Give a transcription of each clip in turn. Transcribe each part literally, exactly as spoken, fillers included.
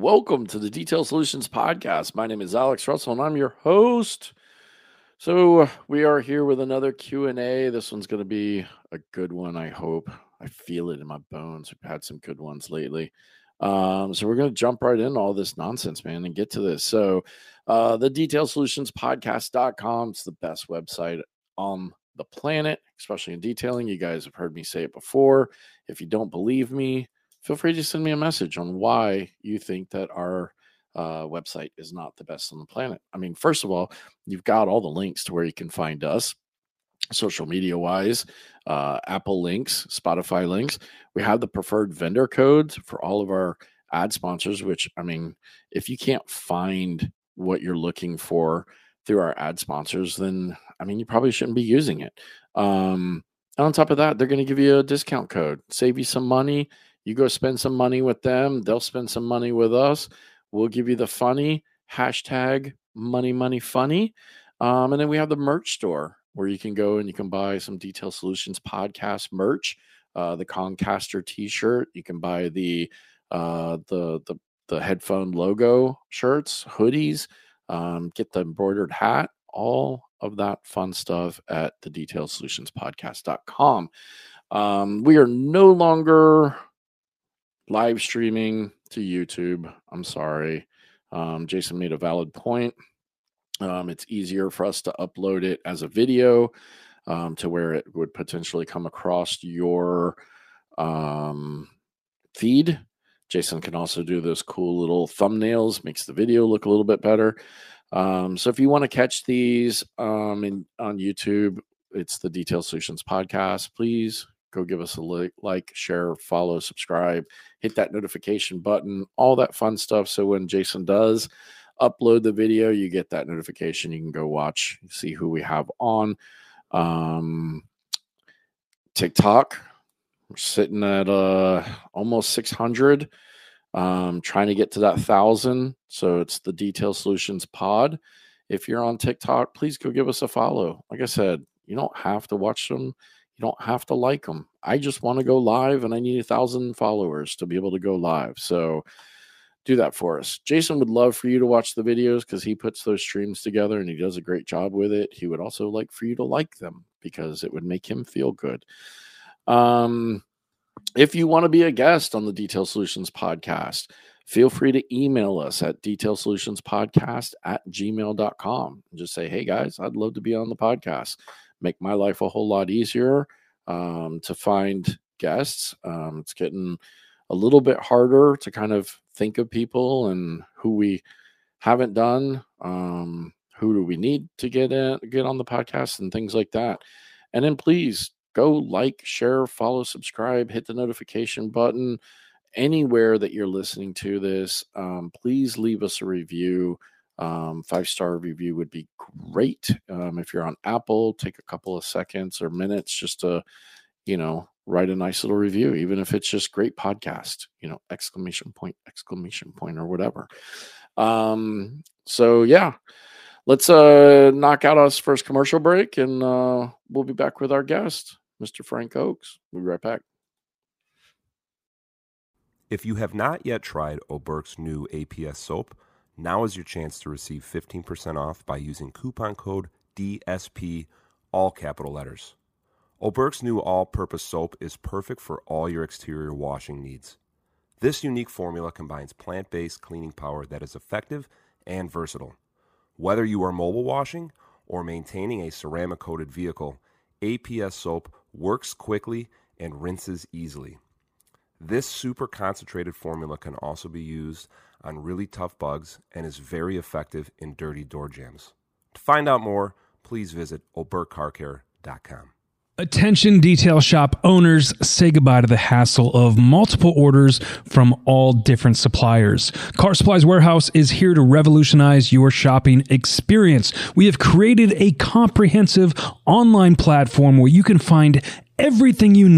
welcome to the Detail Solutions Podcast. My name is Alex Russell, and I'm your host. So we are here with another Q and A. This one's going to be a good one, I hope. I feel it in my bones. We've had some good ones lately. Um, so we're going to jump right into all this nonsense, man, and get to this. So uh, the Detail Solutions Podcast dot com is the best website on the planet, especially in detailing. You guys have heard me say it before. If you don't believe me, feel free to send me a message on why you think that our uh, website is not the best on the planet. I mean, first of all, you've got all the links to where you can find us social media wise, uh, Apple links, Spotify links. We have the preferred vendor codes for all of our ad sponsors, which, I mean, if you can't find what you're looking for through our ad sponsors, then, I mean, you probably shouldn't be using it. Um, and on top of that, they're going to give you a discount code, save you some money. You go spend some money with them. They'll spend some money with us. We'll give you the funny hashtag money, money, funny. Um, and then we have the merch store where you can go and you can buy some Detail Solutions podcast merch, uh, the Concaster t-shirt. You can buy the, uh, the, the, the headphone logo shirts, hoodies, um, get the embroidered hat, all of that fun stuff at the Detail Solutions Podcast dot com. Um, we are no longer live streaming to YouTube. I'm sorry. Um, Jason made a valid point. Um, it's easier for us to upload it as a video um, to where it would potentially come across your um, feed. Jason can also do those cool little thumbnails, makes the video look a little bit better. Um, so if you want to catch these um, in, on YouTube, it's the Detail Solutions Podcast. Please go give us a like, like, share, follow, subscribe, hit that notification button, all that fun stuff. So when Jason does upload the video, you get that notification. You can go watch, see who we have on. Um, TikTok, we're sitting at uh, almost six hundred, um, trying to get to that one thousand. So it's the Detail Solutions Pod. If you're on TikTok, please go give us a follow. Like I said, you don't have to watch them. You don't have to like them. I just want to go live, and I need a thousand followers to be able to go live. So do that for us. Jason would love for you to watch the videos because he puts those streams together and he does a great job with it. He would also like for you to like them because it would make him feel good. Um, if you want to be a guest on the Detail Solutions Podcast, feel free to email us at detail solutions podcast at gmail dot com. Just say, hey guys, I'd love to be on the podcast. Make my life a whole lot easier um, to find guests. Um, it's getting a little bit harder to kind of think of people and who we haven't done. Um, who do we need to get in, get on the podcast and things like that. And then please go like, share, follow, subscribe, hit the notification button anywhere that you're listening to this. Um, please leave us a review. Um, five-star review would be great. Um, if you're on Apple, take a couple of seconds or minutes just to, you know, write a nice little review, even if it's just great podcast, you know, exclamation point, exclamation point, or whatever. Um, so yeah, let's uh, knock out our first commercial break, and uh, we'll be back with our guest, Mister Frank Oakes. We'll be right back. If you have not yet tried Oberk's new A P S soap, now is your chance to receive fifteen percent off by using coupon code D S P, all capital letters. Oberk's new all-purpose soap is perfect for all your exterior washing needs. This unique formula combines plant-based cleaning power that is effective and versatile. Whether you are mobile washing or maintaining a ceramic-coated vehicle, A P S soap works quickly and rinses easily. This super concentrated formula can also be used on really tough bugs and is very effective in dirty door jams. To find out more, please visit oberk car care dot com. Attention detail shop owners, say goodbye to the hassle of multiple orders from all different suppliers. Car Supplies Warehouse is here to revolutionize your shopping experience. We have created a comprehensive online platform where you can find everything you need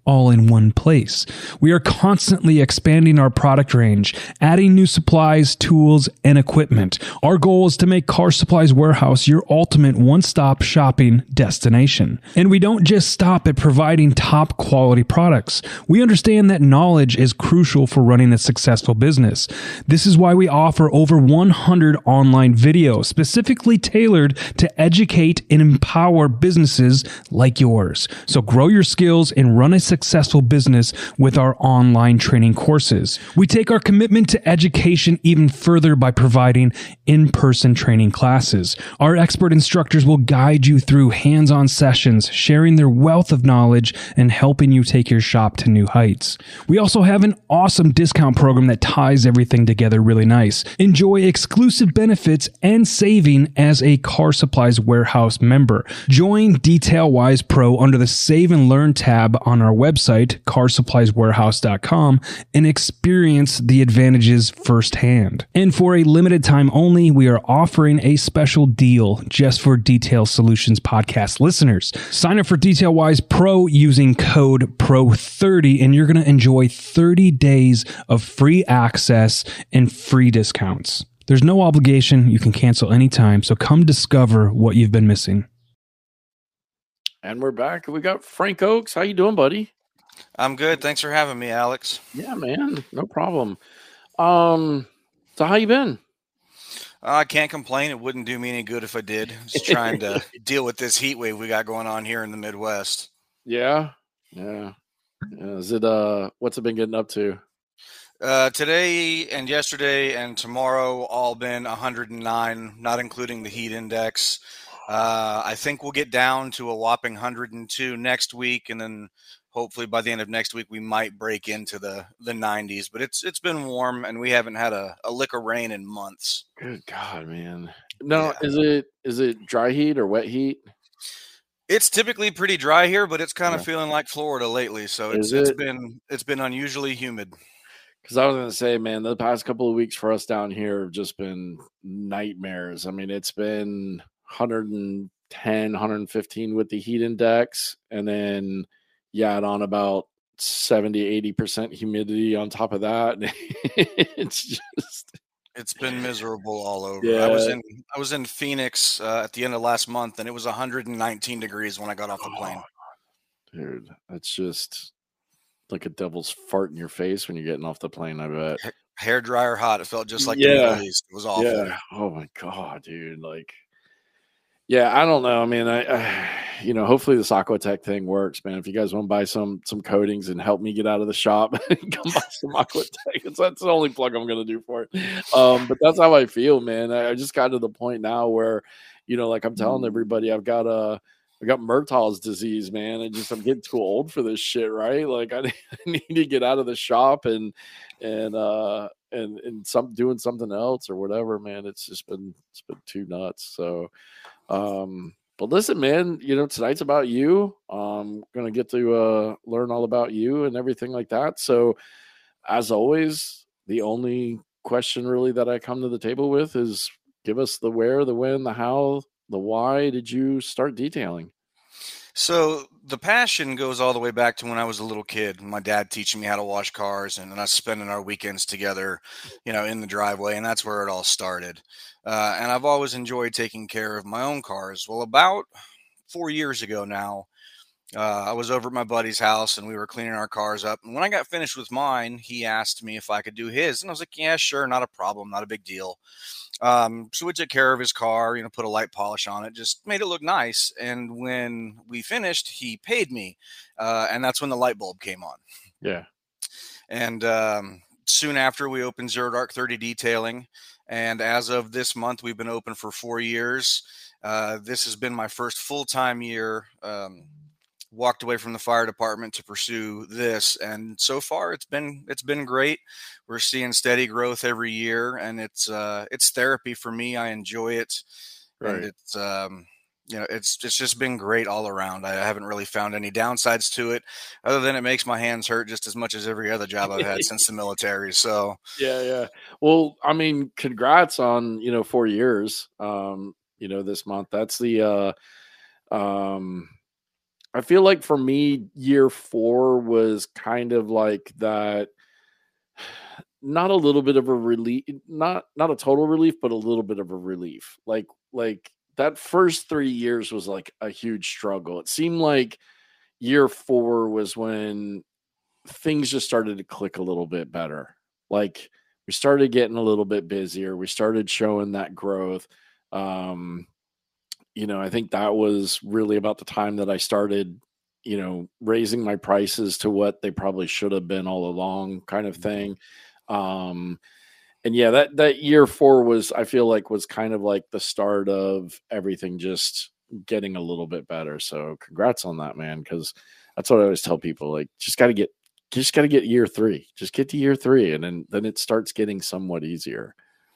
all in one place. We are constantly expanding our product range, adding new supplies, tools, and equipment. Our goal is to make Car Supplies Warehouse your ultimate one-stop shopping destination. And we don't just stop at providing top quality products. We understand that knowledge is crucial for running a successful business. This is why we offer over one hundred online videos specifically tailored to educate and empower businesses like yours. So grow your skills and run a successful business with our online training courses. We take our commitment to education even further by providing in-person training classes. Our expert instructors will guide you through hands-on sessions, sharing their wealth of knowledge and helping you take your shop to new heights. We also have an awesome discount program that ties everything together really nice. Enjoy exclusive benefits and saving as a Car Supplies Warehouse member. Join DetailWise Pro under the Save and Learn tab on our website, car supplies warehouse dot com, and experience the advantages firsthand. And for a limited time only, we are offering a special deal just for Detail Solutions podcast listeners. Sign up for DetailWise Pro using code P R O thirty, and you're going to enjoy thirty days of free access and free discounts. There's no obligation. You can cancel anytime, so come discover what you've been missing. And we're back. We got Frank Oaks. How you doing, buddy? I'm good. Thanks for having me, Alex. Yeah, man. No problem. Um, so how you been? I can't complain. It wouldn't do me any good if I did. Just trying to deal with this heat wave we got going on here in the Midwest. Yeah. Yeah. yeah. Is it, uh, what's it been getting up to? Uh, today and yesterday and tomorrow all been one hundred nine, not including the heat index. Uh, I think we'll get down to a whopping one hundred two next week, and then hopefully by the end of next week we might break into the the nineties. But it's it's been warm, and we haven't had a, a lick of rain in months. Good God, man! No, Yeah. is it is it dry heat or wet heat? It's typically pretty dry here, but it's kind of Yeah. feeling like Florida lately. So it's Is it's it? been it's been unusually humid. Because I was gonna say, man, the past couple of weeks for us down here have just been nightmares. I mean, it's been one hundred ten, one hundred fifteen with the heat index, and then yeah, it on about seventy, eighty percent humidity on top of that. It's just It's been miserable all over. I was yeah. in I was in Phoenix uh, at the end of last month, and it was one hundred nineteen degrees when I got off the plane. Oh, dude, that's just like a devil's fart in your face when you're getting off the plane, I bet. Ha- Hair dryer hot. It felt just like the Yeah. Middle East. It was awful. Yeah. Oh my God, dude. Like, yeah, I don't know. I mean, I, I you know, hopefully this Aquatech thing works, man. If you guys want to buy some some coatings and help me get out of the shop, come buy some Aquatech. It's, that's the only plug I'm gonna do for it. Um, but that's how I feel, man. I, I just got to the point now where, you know, like I'm telling everybody, I've got a I got Murtaugh's disease, man. I just I'm getting too old for this shit, right? Like I need to get out of the shop and and uh and and some doing something else or whatever, man. It's just been it's been too nuts. So um but listen, man, you know, tonight's about you. Um gonna get to uh learn all about you and everything like that. So as always, the only question really that I come to the table with is give us the where, the when, the how, the why did you start detailing? So the passion goes all the way back to when I was a little kid. My dad teaching me how to wash cars, and then us spending our weekends together, you know, in the driveway, and that's where it all started. Uh, and I've always enjoyed taking care of my own cars. Well, about four years ago now, uh, I was over at my buddy's house, and we were cleaning our cars up. And when I got finished with mine, he asked me if I could do his, and I was like, "Yeah, sure, not a problem, not a big deal." Um, so we took care of his car, you know, put a light polish on it, just made it look nice. And when we finished, he paid me. Uh, and that's when the light bulb came on. Yeah. And um, soon after, we opened Zero Dark thirty Detailing. And as of this month, we've been open for four years. Uh, this has been my first full-time year. Um, walked away from the fire department to pursue this, and so far it's been it's been great. We're seeing steady growth every year, and it's uh it's therapy for me. I enjoy it. Right. And it's um you know it's it's just been great all around. I haven't really found any downsides to it, other than it makes my hands hurt just as much as every other job I've had since the military. So Yeah, yeah. Well, I mean, congrats on, you know, four years. Um, you know, this month. That's the uh um I feel like for me, year four was kind of like that. Not a little bit of a relief, not not a total relief, but a little bit of a relief. Like like that first three years was like a huge struggle. It seemed like year four was when things just started to click a little bit better. Like we started getting a little bit busier. We started showing that growth. Um, you know, I think that was really about the time that I started, you know, raising my prices to what they probably should have been all along, kind of thing. Um, and yeah, that that year four was, I feel like, was kind of like the start of everything just getting a little bit better. So congrats on that, man, because that's what I always tell people. Like, just got to get, just got to get year three. Just get to year three, and then then it starts getting somewhat easier.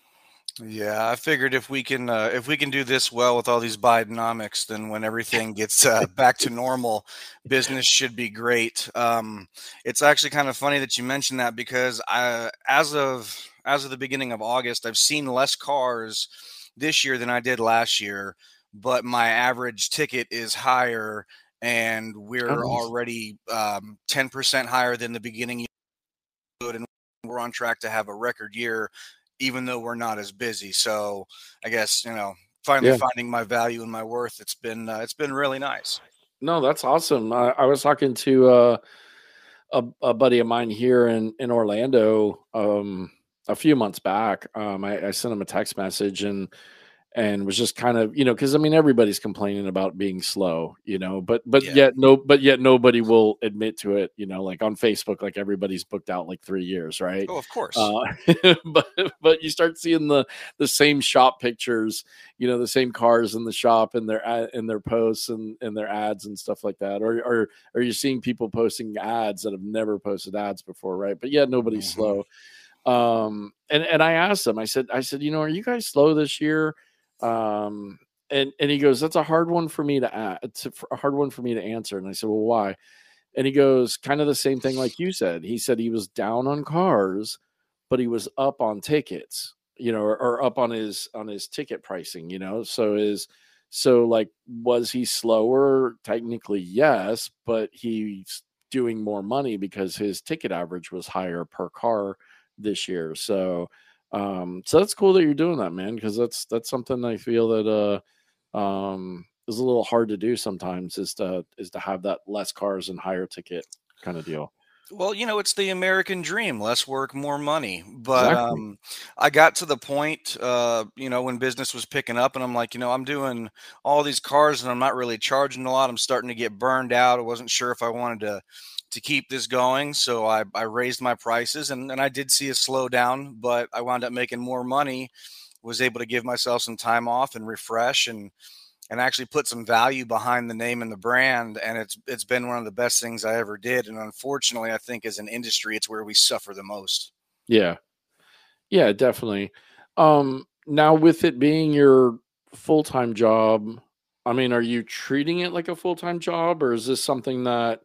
Yeah, I figured if we can uh, if we can do this well with all these Bidenomics, then when everything gets uh, back to normal, business should be great. Um, it's actually kind of funny that you mentioned that because I, as of as of the beginning of August, I've seen less cars this year than I did last year, but my average ticket is higher, and Oh, we're nice. already um, ten percent higher than the beginning, and we're on track to have a record year even though we're not as busy. So I guess, you know, finally Yeah. finding my value and my worth. It's been uh, it's been really nice. No, that's awesome. I, I was talking to uh, a, a buddy of mine here in in Orlando um, a few months back. Um, I, I sent him a text message and and was just kind of, you know, because I mean everybody's complaining about being slow, you know, but but Yeah. yet no, but yet nobody will admit to it, you know, like on Facebook, like everybody's booked out like three years, right? Oh, of course. Uh, but but you start seeing the the same shop pictures, you know, the same cars in the shop and their ad, and their posts and and their ads and stuff like that, or or are you seeing people posting ads that have never posted ads before, right? But yet nobody's Hmm. slow. Um, and and I asked him, I said, I said, you know, are you guys slow this year? Um, and and he goes, that's a hard one for me to add. It's a, a hard one for me to answer. And I said, well, why? And he goes, kind of the same thing like you said. He said he was down on cars, but he was up on tickets, you know, or, or up on his on his ticket pricing, you know. So is so like was he slower? Technically, yes, but he's doing more money because his ticket average was higher per car this year. So um so that's cool that you're doing that, man, because that's that's something I feel that uh um is a little hard to do sometimes, is to is to have that less cars and higher ticket kind of deal. Well, you know, it's the American dream, less work, more money. But Exactly. um, I got to the point, uh, you know, when business was picking up, and I'm like, you know, I'm doing all these cars and I'm not really charging a lot. I'm starting to get burned out. I wasn't sure if I wanted to to keep this going. So I, I raised my prices, and, and I did see a slowdown, but I wound up making more money, was able to give myself some time off and refresh and and actually put some value behind the name and the brand. And it's it's been one of the best things I ever did. And unfortunately, I think as an industry, it's where we suffer the most. Yeah. Yeah, definitely. Um, now with it being your full-time job, I mean, are you treating it like a full-time job, or is this something that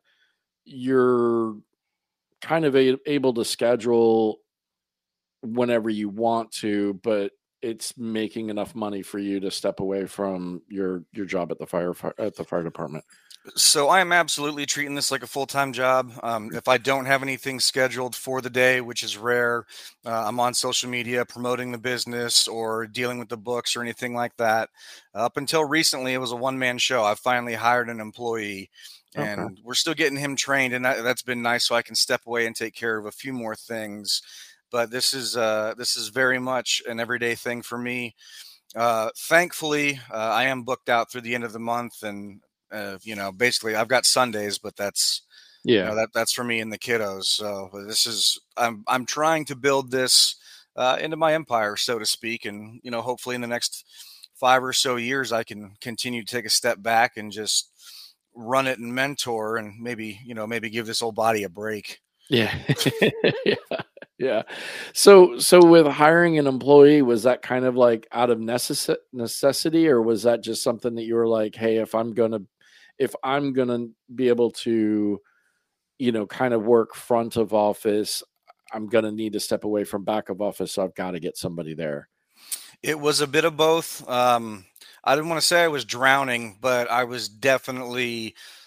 you're kind of a- able to schedule whenever you want to, but it's making enough money for you to step away from your your job at the fire fi- at the fire department? So I am absolutely treating this like a full-time job. Um, if I don't have anything scheduled for the day, which is rare, uh, I'm on social media promoting the business or dealing with the books or anything like that. Up until recently, it was a one-man show. I finally hired an employee, Okay. and we're still getting him trained, and that, that's been nice. So I can step away and take care of a few more things. But this is uh, this is very much an everyday thing for me. Uh, thankfully, uh, I am booked out through the end of the month, and uh, you know, basically, I've got Sundays, but that's you Yeah. know that that's for me and the kiddos. So but this is I'm I'm trying to build this uh, into my empire, so to speak, and you know, hopefully, in the next five or so years, I can continue to take a step back and just run it and mentor, and maybe you know maybe give this old body a break. Yeah. Yeah. Yeah. So so with hiring an employee, was that kind of like out of necess- necessity, or was that just something that you were like, hey, if I'm gonna if I'm gonna be able to, you know, kind of work front of office, I'm gonna need to step away from back of office, so I've got to get somebody there. It was a bit of both. Um, I didn't want to say I was drowning, but I was definitely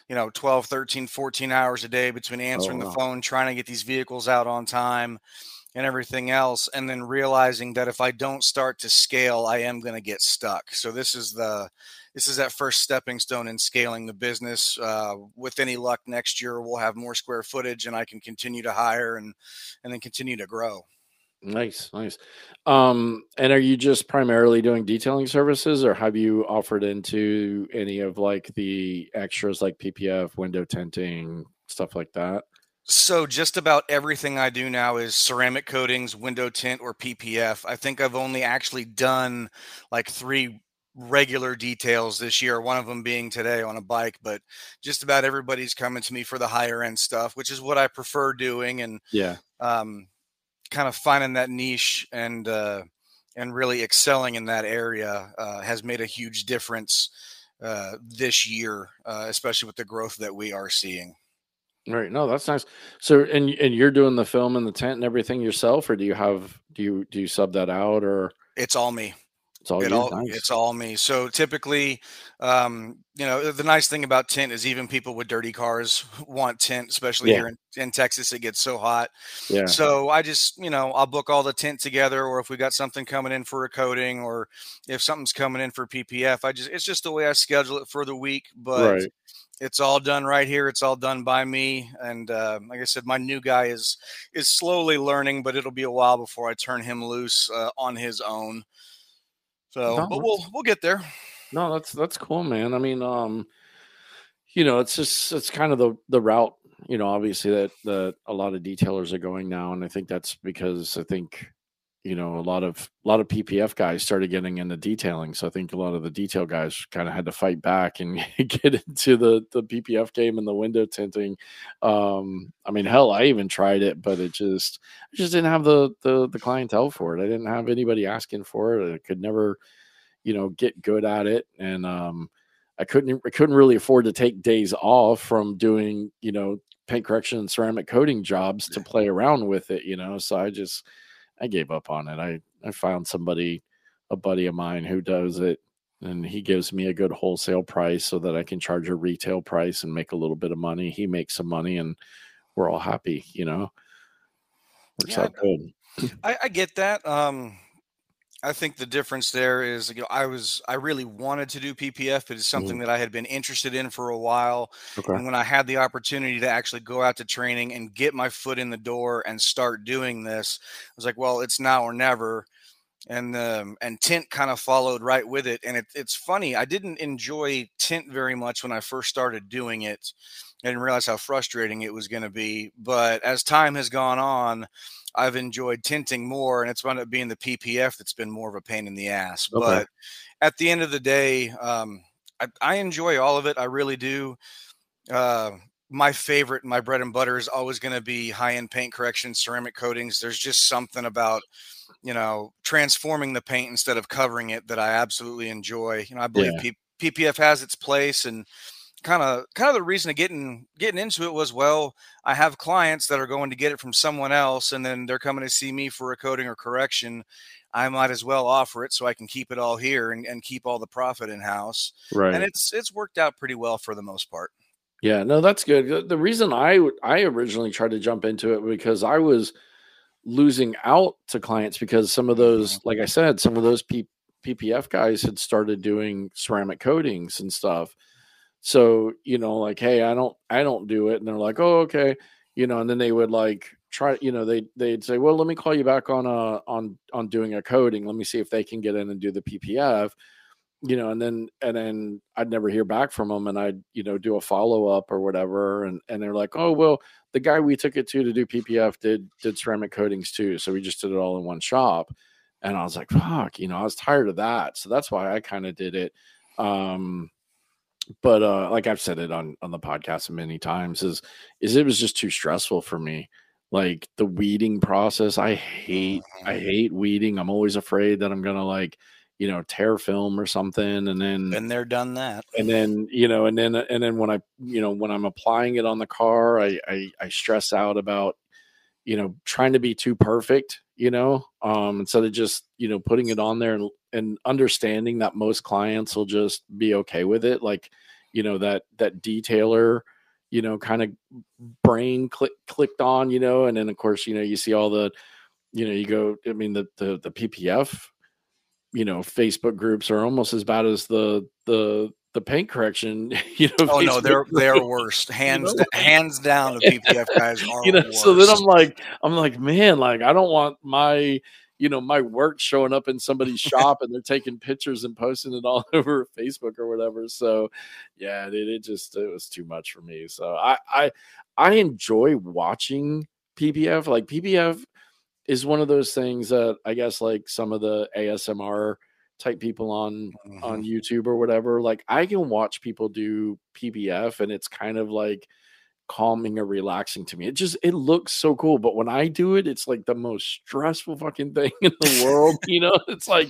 you know, twelve, thirteen, fourteen hours a day between Oh, answering the wow. phone, trying to get these vehicles out on time and everything else. And then realizing that if I don't start to scale, I am going to get stuck. So this is the, this is that first stepping stone in scaling the business. Uh, with any luck next year, we'll have more square footage and I can continue to hire and, and then continue to grow. Nice, nice. Um, and are you just primarily doing detailing services, or have you offered into any of like the extras like P P F, window tinting, stuff like that? So just about everything I do now is ceramic coatings, window tint, or P P F. I think I've only actually done like three regular details this year, one of them being today on a bike, but just about everybody's coming to me for the higher end stuff, which is what I prefer doing. And Yeah. um, kind of finding that niche and uh, and really excelling in that area uh, has made a huge difference uh, this year, uh, especially with the growth that we are seeing. Right. No, that's nice. So, and and you're doing the film and the tent and everything yourself, or do you have do you do you sub that out, or It's all me. it's all It you? all Nice. it's all me. So typically, um, you know, the nice thing about tint is even people with dirty cars want tint, especially Yeah. here in, in Texas. It gets so hot. Yeah. So I just, you know, I'll book all the tint together, or if we got something coming in for a coating, or if something's coming in for P P F, I just it's just the way I schedule it for the week. But Right. it's all done right here. It's all done by me. And uh, like I said, my new guy is is slowly learning, but it'll be a while before I turn him loose uh, on his own. So, No, but we'll that's we'll get there. no, that's that's cool, man. I mean, um, you know, it's just it's kind of the the route, you know, obviously that that a lot of detailers are going now, and I think that's because I think, you know, a lot of a lot of P P F guys started getting into detailing, so I think a lot of the detail guys kind of had to fight back and get into the the P P F game and the window tinting. Um, I mean, hell, I even tried it, but it just I just didn't have the the the clientele for it. I didn't have anybody asking for it. I could never, you know, get good at it. And um, I couldn't I couldn't really afford to take days off from doing, you know, paint correction and ceramic coating jobs to play around with it, you know. So I just I gave up on it. I I found somebody, a buddy of mine who does it, and he gives me a good wholesale price so that I can charge a retail price and make a little bit of money. He makes some money and we're all happy, you know. Works Yeah, out good. I, I get that. Um, I think the difference there is, you know, I was I really wanted to do P P F. It is Mhm. something that I had been interested in for a while, Okay. and when I had the opportunity to actually go out to training and get my foot in the door and start doing this, I was like, well, it's now or never. And um, and tint kind of followed right with it. And it, it's funny, I didn't enjoy tint very much when I first started doing it. I didn't realize how frustrating it was going to be. But as time has gone on, I've enjoyed tinting more, and it's wound up being the P P F that's been more of a pain in the ass. Okay. But at the end of the day, um, I, I enjoy all of it. I really do. Uh, my favorite, my bread and butter is always going to be high end paint correction, ceramic coatings. There's just something about, you know, transforming the paint instead of covering it that I absolutely enjoy. You know, I believe Yeah. P- PPF has its place, and kind of kind of the reason of getting getting into it was, well, I have clients that are going to get it from someone else, and then they're coming to see me for a coating or correction. I might as well offer it so I can keep it all here and, and keep all the profit in house. And Right. it's it's worked out pretty well for the most part. Yeah, no, that's good. The the reason I w- I originally tried to jump into it because I was losing out to clients because some of those, Mhm. like I said, some of those P- PPF guys had started doing ceramic coatings and stuff. So, you know, like, hey, I don't I don't do it. And they're like, oh, okay. You know, and then they would like try, you know, they they'd say, well, let me call you back on uh on on doing a coating. Let me see if they can get in and do the P P F, you know, and then and then I'd never hear back from them, and I'd, you know, do a follow up or whatever, and and they're like, oh well, the guy we took it to to do P P F did did ceramic coatings too, so we just did it all in one shop, and I was like, fuck, you know, I was tired of that, so that's why I kind of did it. Um, but uh, like I've said it on on the podcast many times, is is it was just too stressful for me. Like the weeding process, I hate I Mhm. hate weeding. I'm always afraid that I'm gonna like, you know, tear film or something, and then Been there, done that. and then you know, and then and then when I you know when I'm applying it on the car, I I, I stress out about, you know, trying to be too perfect, you know, um, instead of just, you know, putting it on there and, and understanding that most clients will just be okay with it. Like, you know, that that detailer, you know, kind of brain click clicked on, you know, and then of course, you know, you see all the, you know, you go, I mean, the the the P P F, you know, Facebook groups are almost as bad as the the the paint correction, you know, Oh no, Facebook they're they're group, worst. you know, Hands d- like hands down, the P P F guys you are know, so then I'm worst. like, I'm like, man, like I don't want my, you know, my work showing up in somebody's shop and they're taking pictures and posting it all over Facebook or whatever. So yeah, it, it just it was too much for me. So I I I enjoy watching P P F. Like P P F is one of those things that I guess like some of the A S M R type people on Mhm. on YouTube or whatever, like I can watch people do P P F and it's kind of like calming or relaxing to me. It just it looks so cool, but when I do it, it's like the most stressful fucking thing in the world. You know, it's like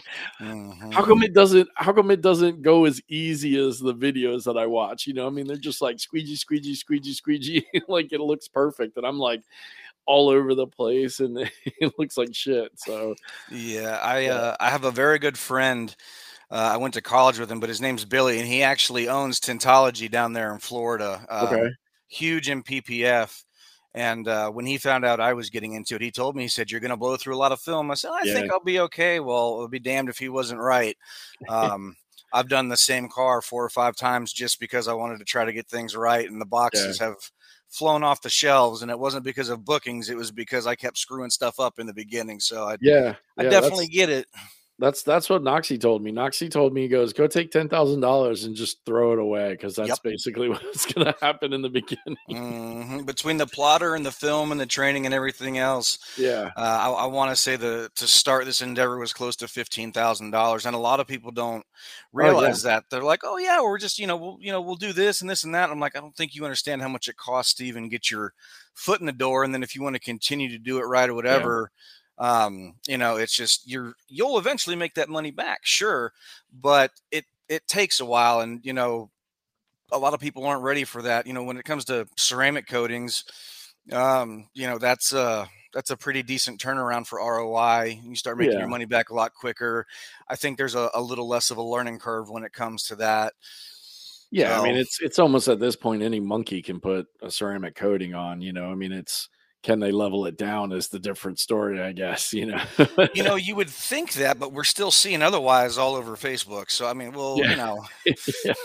how Mhm. come it doesn't how come it doesn't go as easy as the videos that I watch? You know, I mean, they're just like squeegee, squeegee, squeegee, squeegee, like it looks perfect, and I'm like all over the place, and it looks like shit. So Yeah, I yeah, uh, I have a very good friend. Uh, I went to college with him, but his name's Billy, and he actually owns Tintology down there in Florida. okay, Um, huge in P P F. And uh, when he found out I was getting into it, he told me, he said, "You're going to blow through a lot of film." I said, "I yeah, think I'll be okay." Well, it'll be damned if he wasn't right. Um, I've done the same car four or five times just because I wanted to try to get things right, and the yeah, boxes have flown off the shelves. And it wasn't because of bookings; it was because I kept screwing stuff up in the beginning. So I, yeah, I yeah. definitely That's get it. That's that's what Noxie told me. Noxie told me, he goes, "Go take ten thousand dollars and just throw it away," because that's Yep. basically what's gonna happen in the beginning. Mhm. Between the plotter and the film and the training and everything else, Yeah, uh, I, I want to say the to start this endeavor was close to fifteen thousand dollars, and a lot of people don't oh yeah, realize that. They're like, "Oh yeah, we're just you know we'll you know we'll do this and this and that." I'm like, I don't think you understand how much it costs to even get your foot in the door, and then if you want to continue to do it right or yeah, whatever, um, you know, it's just you're you'll eventually make that money back, sure, but it it takes a while, and you know a lot of people aren't ready for that. You know, when it comes to ceramic coatings, um, you know, that's uh that's a pretty decent turnaround for R O I. You start making your yeah, money back a lot quicker. I think there's a, a little less of a learning curve when it comes to that. yeah. I mean, So, it's it's almost at this point any monkey can put a ceramic coating on. You know, I mean, it's can they level it down is the different story, I guess. You know, you know, you would think that, but we're still seeing otherwise all over Facebook. So, I mean, well, yeah, you know, yeah.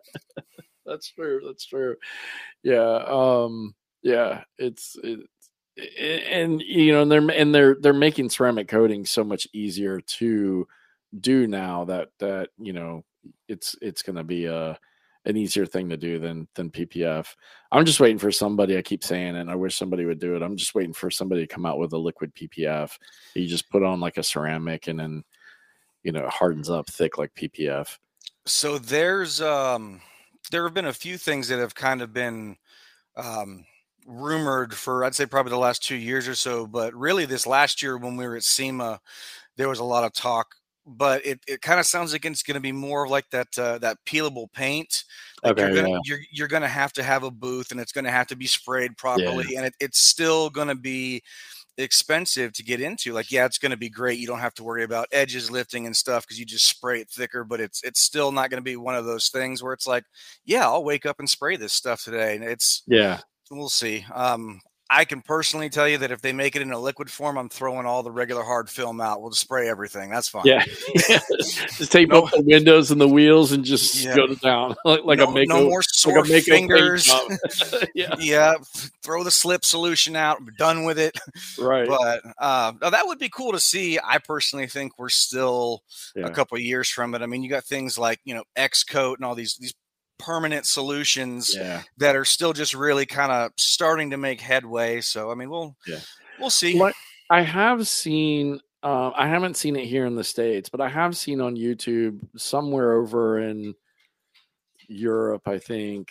That's true. That's true. Yeah. Um. Yeah. It's it's a- and you know, and they're and they're they're making ceramic coating so much easier to do now that that you know it's it's going to be a an easier thing to do than than P P F. I'm just waiting for somebody. I keep saying it. And I wish somebody would do it. I'm just waiting for somebody to come out with a liquid P P F. You just put on like a ceramic, and then you know it hardens up thick like P P F. so there's um there have been a few things that have kind of been um, rumored for I'd say probably the last two years or so. But really, this last year when we were at SEMA, there was a lot of talk. But it, it kind of sounds like it's going to be more of like that uh, that peelable paint. Like you're Okay. gonna Yeah. you're you're gonna have to have a booth, and it's gonna have to be sprayed Yeah. properly, and it, it's still gonna be expensive to get into. Like, yeah, it's gonna be great. You don't have to worry about edges lifting and stuff because you just spray it thicker. But it's it's still not gonna be one of those things where it's like, yeah, I'll wake up and spray this stuff today, and it's Yeah. we'll see. Um, I can personally tell you that if they make it in a liquid form, I'm throwing all the regular hard film out. We'll just spray everything. That's fine. Yeah. Yeah. Just tape up No, the windows and the wheels and just yeah, go to town like, like a no, no Mako, more like a sore Mako paint fingers. job. Yeah. Yeah, throw the slip solution out. We're done with it. Right. But uh, now that would be cool to see. I personally think we're still a Yeah. couple of years from it. I mean, you got things like you know X coat and all these these permanent solutions Yeah. that are still just really kind of starting to make headway. So I mean, we'll Yeah. we'll see. Like I have seen, uh, I haven't seen it here in the States, but I have seen on YouTube somewhere over in Europe, I think.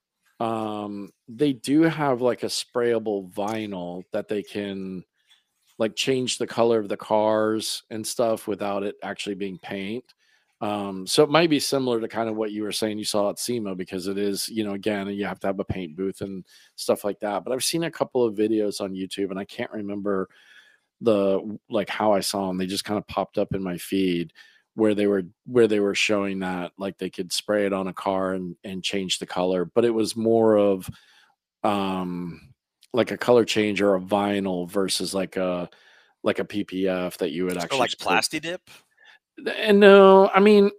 Um, they do have like a sprayable vinyl that they can like change the color of the cars and stuff without it actually being paint. Um, so it might be similar to kind of what you were saying you saw at SEMA because it is, you know, again, you have to have a paint booth and stuff like that. But I've seen a couple of videos on YouTube and I can't remember the like how I saw them. They just kind of popped up in my feed where they were where they were showing that like they could spray it on a car and and change the color, but it was more of um like a color change or a vinyl versus like a like a P P F that you would So actually like spray. Plasti Dip? And no, I mean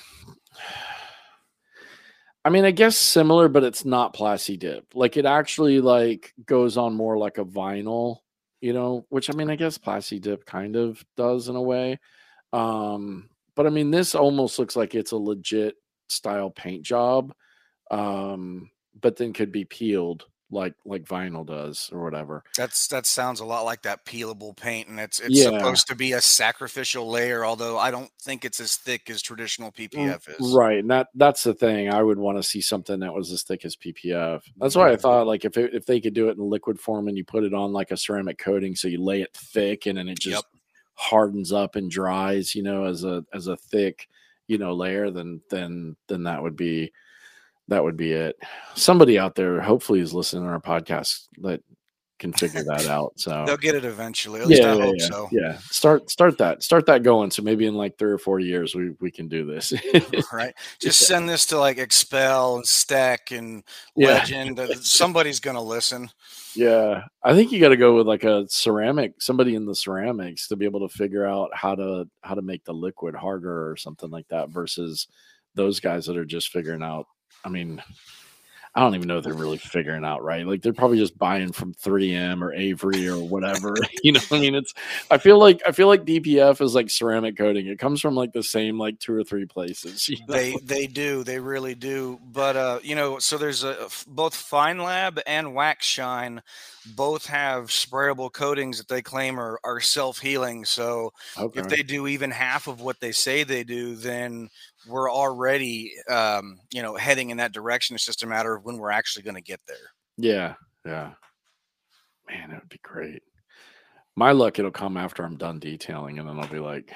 I mean, I guess similar, but it's not Plasti Dip. Like it actually like goes on more like a vinyl, you know, which I mean, I guess Plasti Dip kind of does in a way. Um, but I mean, this almost looks like it's a legit style paint job, um, but then could be peeled like like vinyl does or whatever. That's that sounds a lot like that peelable paint, and it's it's Yeah, supposed to be a sacrificial layer, although I don't think it's as thick as traditional r- P P F is. right. And that that's the thing. I would want to see something that was as thick as P P F. That's why I thought like if it, if they could do it in liquid form and you put it on like a ceramic coating, so you lay it thick and then it Yep. just hardens up and dries, you know, as a as a thick, you know, layer, then then then that would be that would be it. Somebody out there hopefully is listening to our podcast that can figure that out. So They'll get it eventually. At least yeah, I yeah, hope yeah, so. yeah. Start start that start that going. So maybe in like three or four years we we can do this. Right? Just send this to like Expel and Stack and Yeah. Legend. Uh, Somebody's gonna listen. Yeah, I think you got to go with like a ceramic, somebody in the ceramics to be able to figure out how to how to make the liquid harder or something like that versus those guys that are just figuring out. I mean, I don't even know if they're really figuring out right. Like they're probably just buying from three M or Avery or whatever. You know, what I mean, it's. I feel like I feel like D P F is like ceramic coating. It comes from like the same like two or three places. You know? They they do. They really do. But uh, you know, so there's a both Fine Lab and Wax Shine both have sprayable coatings that they claim are, are self-healing. So Okay. if they do even half of what they say they do, then we're already um, you know, heading in that direction. It's just a matter of when we're actually going to get there. Yeah, yeah. Man, that would be great. My luck, it'll come after I'm done detailing, and then I'll be like,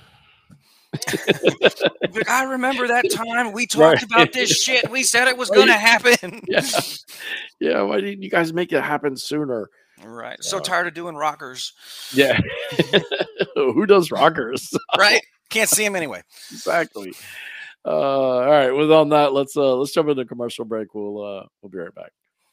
Like, I remember that time we right. talked about this shit. We said it was going to Right. happen. Yeah, yeah. Why didn't you guys make it happen sooner? Right. So Uh, tired of doing rockers. yeah. Who does rockers? Right. Can't see them anyway. Exactly. Uh, all right. With on that, let's uh let's jump into commercial break. We'll uh we'll be right back.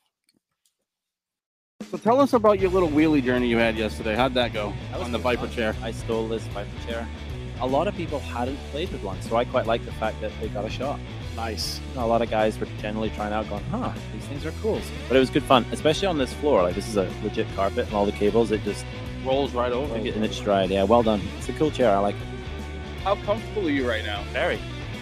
So tell us about your little wheelie journey you had yesterday. How'd that go That was on the pretty Viper fun. chair? I stole this Viper chair. A lot of people hadn't played with one, so I quite like the fact that they got a shot. Nice. You know, a lot of guys were generally trying out, going, "Huh, these things are cool." But it was good fun, especially on this floor. Like this is a legit carpet, and all the cables. It just Rolls right over. took it in its stride. Yeah, well done. It's a cool chair. I like it. How comfortable are you right now? Very.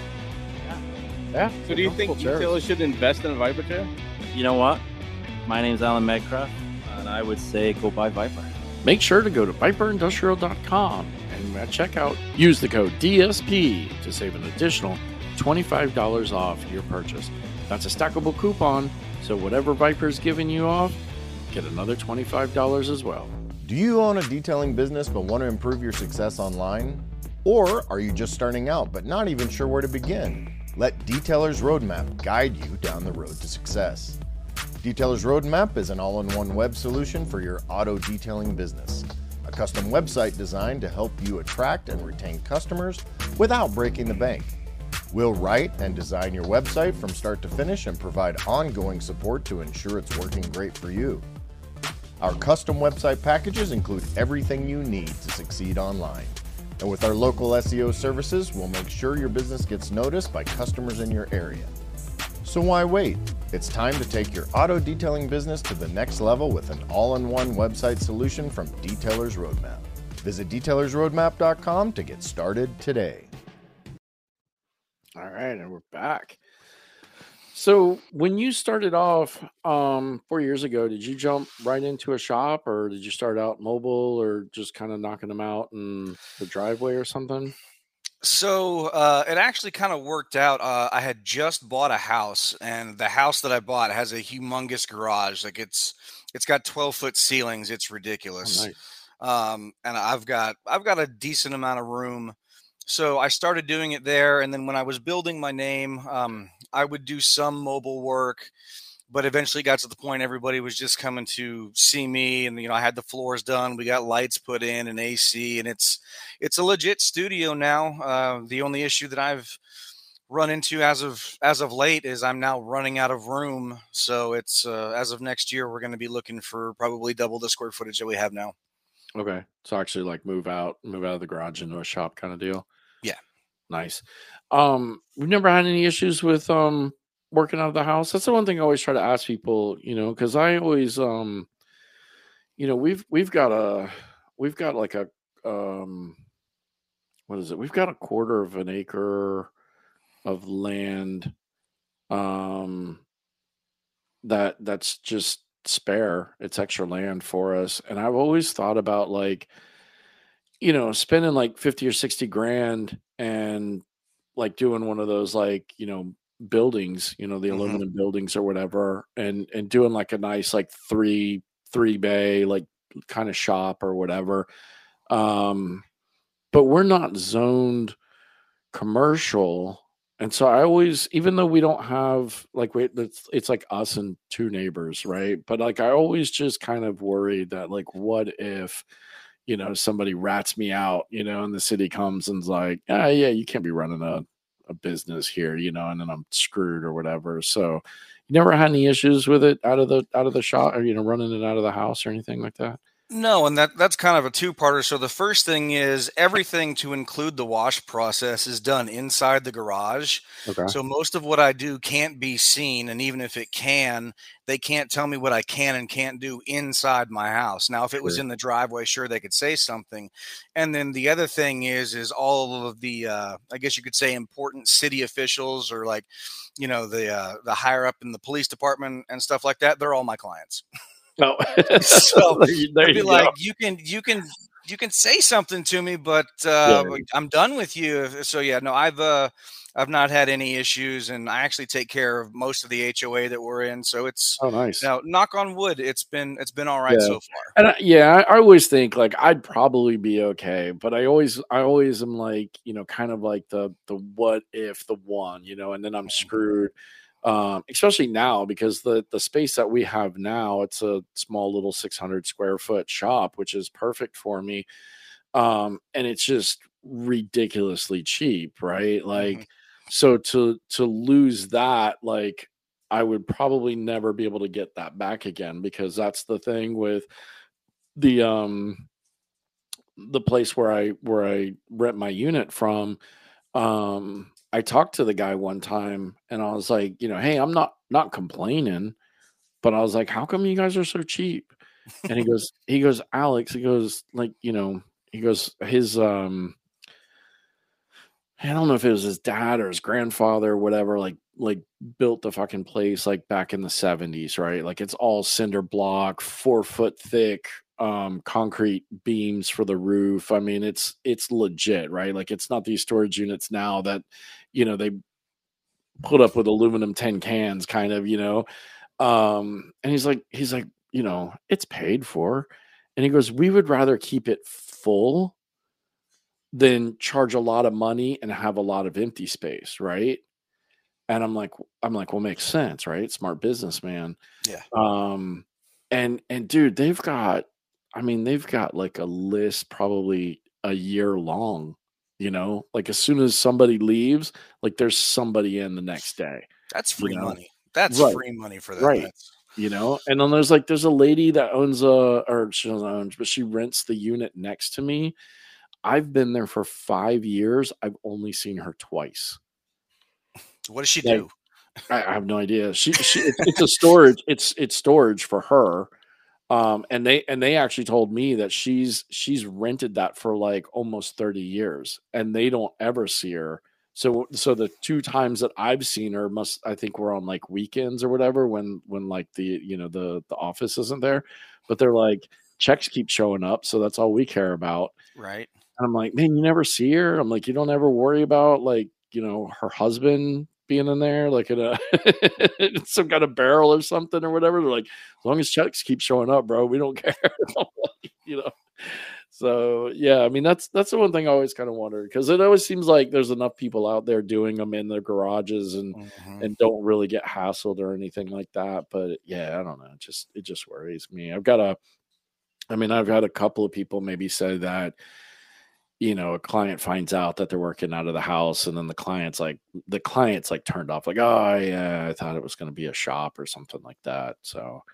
Yeah. So do you think comfortable chairs. retailers should invest in a Viper chair? You know what? My name's Alan Medcraft, and I would say go buy Viper. Make sure to go to viper industrial dot com and at checkout use the code D S P to save an additional twenty-five dollars off your purchase. That's a stackable coupon, so whatever Viper's giving you off, get another twenty-five dollars as well. Do you own a detailing business but want to improve your success online? Or are you just starting out but not even sure where to begin? Let Detailer's Roadmap guide you down the road to success. Detailer's Roadmap is an all-in-one web solution for your auto detailing business. A custom website designed to help you attract and retain customers without breaking the bank. We'll write and design your website from start to finish and provide ongoing support to ensure it's working great for you. Our custom website packages include everything you need to succeed online. And with our local S E O services, we'll make sure your business gets noticed by customers in your area. So why wait? It's time to take your auto detailing business to the next level with an all-in-one website solution from Detailer's Roadmap. Visit detailers roadmap dot com to get started today. All right, and we're back. So when you started off um, four years ago, did you jump right into a shop, or did you start out mobile, or just kind of knocking them out in the driveway or something? So uh, it actually kind of worked out. Uh, I had just bought a house, and the house that I bought has a humongous garage. Like it's it's got twelve foot ceilings. It's Oh, ridiculous. nice. Um, and I've got I've got a decent amount of room. So I started doing it there, and then when I was building my name, um, I would do some mobile work. but eventually got to the point everybody was just coming to see me, and you know I had the floors done, we got lights put in and A C, and it's it's a legit studio now. Uh, the only issue that I've run into as of as of late is I'm now running out of room. So it's uh, as of next year we're going to be looking for probably double the square footage that we have now. Okay. So actually like move out, move out of the garage into a shop kind of deal. Yeah. Nice. Um, we've never had any issues with um working out of the house. That's the one thing I always try to ask people, you know, because I always um you know, we've we've got a we've got like a um what is it? We've got a quarter of an acre of land um that that's just spare. It's extra land for us. And I've always thought about like, you know, spending like fifty or sixty grand and like doing one of those like, you know, buildings, you know, the Mhm. aluminum buildings or whatever, and and doing like a nice like three three bay like kind of shop or whatever. Um, but we're not zoned commercial. And so I always, even though we don't have like we it's, it's like us and two neighbors, right? But like I always just kind of worried that like what if, you know, somebody rats me out, you know, and the city comes and's like, ah, yeah, you can't be running a, a business here, you know, and then I'm screwed or whatever. So you never had any issues with it out of the out of the shop, or you know, running it out of the house or anything like that? No, and that that's kind of a two-parter. So the first thing is everything to include the wash process is done inside the garage. Okay. So most of what I do can't be seen, and even if it can, they can't tell me what I can and can't do inside my house. Now, if it was Sure. in the driveway, sure they could say something. And then the other thing is is all of the uh, I guess you could say important city officials, or like, you know, the uh, the higher up in the police department and stuff like that. They're all my clients. Oh, So there you, there I'd be you go. like, you can, you can, you can say something to me, but Yeah. uh, like, I'm done with you. So yeah, no, I've, uh, I've not had any issues, and I actually take care of most of the H O A that we're in. So it's Oh, nice. now, knock on wood, it's been, it's been all right Yeah. so far. And I, yeah, I, I always think like I'd probably be okay, but I always, I always am like, you know, kind of like the the what if the one, you know, and then I'm screwed. Um, especially now because the the space that we have now, it's a small little six hundred square foot shop, which is perfect for me. Um, and it's just ridiculously cheap, right? Like, Mhm. so to to lose that, like I would probably never be able to get that back again, because that's the thing with the um the place where I where I rent my unit from. Um, I talked to the guy one time and I was like, you know, hey, I'm not not complaining, but I was like, how come you guys are so cheap? And he goes, he goes, Alex, he goes, like, you know, he goes, his um I don't know if it was his dad or his grandfather or whatever, like like built the fucking place like back in the seventies, right? Like it's all cinder block, four foot thick um concrete beams for the roof. I mean, it's it's legit, right? Like it's not these storage units now that, you know, they put up with aluminum tin cans kind of, you know. Um and he's like, he's like, you know, it's paid for. And he goes, we would rather keep it full than charge a lot of money and have a lot of empty space, right? And I'm like, I'm like, well, makes sense, right? Smart businessman. Yeah. Um, and and dude, they've got, I mean, they've got like a list probably a year long. You know, like as soon as somebody leaves, like there's somebody in the next day. That's You free know, money. That's right, free money for them. right. That's, You know, and then there's like there's a lady that owns a, or she doesn't own, but she rents the unit next to me. I've been there for five years. I've only seen her twice. what does she Like, do? I, I have no idea. She, she it's, it's a storage. It's it's storage for her. Um, and they and they actually told me that she's she's rented that for like almost thirty years, and they don't ever see her. So so the two times that I've seen her must, I think, were on like weekends or whatever, when when like the, you know, the the office isn't there. But they're like, checks keep showing up, so that's all we care about. Right. And I'm like, man, you never see her? I'm like, you don't ever worry about like, you know, her husband being in there, like in a some kind of barrel or something or whatever. They're like, as long as checks keep showing up, bro, we don't care. You know. So yeah, I mean that's that's the one thing I always kind of wondered, because it always seems like there's enough people out there doing them in their garages and Mhm. and don't really get hassled or anything like that. But yeah, I don't know. It just it just worries me. I've got a, I mean, I've had a couple of people maybe say that, you know, a client finds out that they're working out of the house, and then the client's like the client's like turned off, like, oh yeah, I thought it was going to be a shop or something like that. So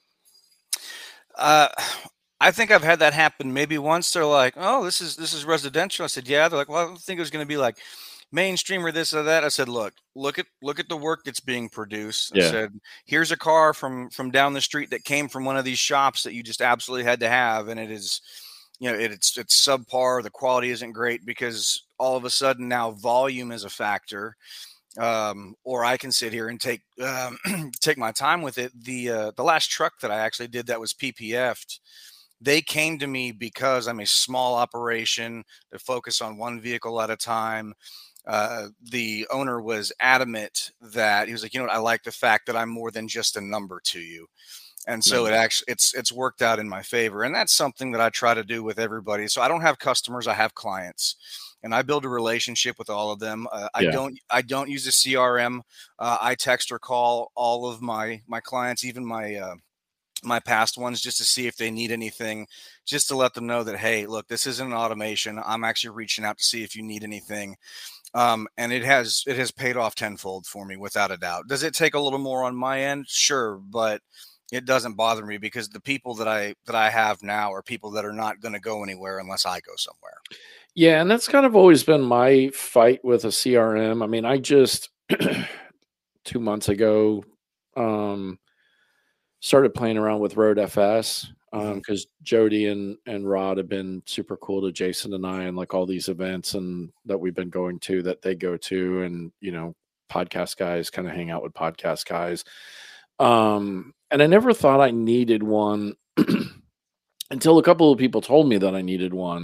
Uh, I think I've had that happen maybe once. They're like, "Oh, this is this is residential." I said, "Yeah." They're like, "Well, I don't think it was going to be like mainstream or this or that." I said, "Look, look at look at the work that's being produced." I yeah, said, "Here's a car from from down the street that came from one of these shops that you just absolutely had to have, and it is, you know, it, it's it's subpar. The quality isn't great because all of a sudden now volume is a factor." Um, or I can sit here and take um, take my time with it. The uh, the last truck that I actually did that was P P F'd. They came to me because I'm a small operation that focus on one vehicle at a time. Uh, the owner was adamant that he was like, you know what, I like the fact that I'm more than just a number to you. And so it nice. actually it's it's worked out in my favor. And that's something that I try to do with everybody. So I don't have customers, I have clients. And I build a relationship with all of them. Uh, I Yeah, don't I don't use a C R M. Uh, I text or call all of my my clients, even my uh, my past ones, just to see if they need anything, just to let them know that, hey, look, this isn't an automation. I'm actually reaching out to see if you need anything. Um, and it has it has paid off tenfold for me, without a doubt. Does it take a little more on my end? Sure, but it doesn't bother me because the people that I that I have now are people that are not going to go anywhere unless I go somewhere. yeah, and that's kind of always been my fight with a C R M. I mean, I just two months ago um, started playing around with Road F S, Hmm. because Jody and and Rod have been super cool to Jason and I, and like all these events and that we've been going to that they go to, and you know, podcast guys kind of hang out with podcast guys. Um, and I never thought I needed one until a couple of people told me that I needed one.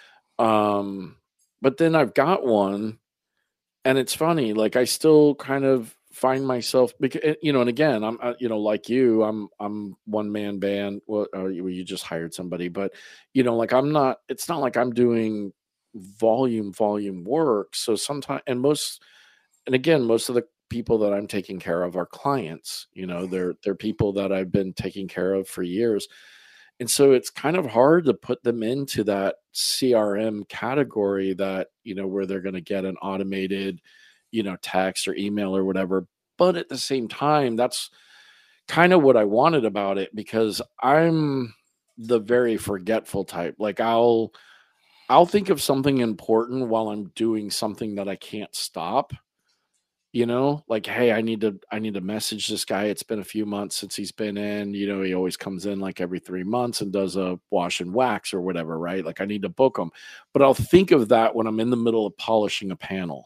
Um, but then I've got one, and it's funny, like I still kind of find myself because you know, and again, I'm uh, you know, like you, I'm I'm one man band. Well, uh, you, you just hired somebody, but you know, like I'm not. It's not like I'm doing volume volume work. So sometimes, and most, and again, most of the people that I'm taking care of are clients. You know, they're they're people that I've been taking care of for years, and so it's kind of hard to put them into that C R M category that, you know, where they're going to get an automated, you know, text or email or whatever. But at the same time, that's kind of what I wanted about it, because I'm the very forgetful type. Like I'll I'll think of something important while I'm doing something that I can't stop. You know, like, hey, I need to I need to message this guy. It's been a few months since he's been in. You know, he always comes in like every three months and does a wash and wax or whatever, right? Like I need to book him. But I'll think of that when I'm in the middle of polishing a panel.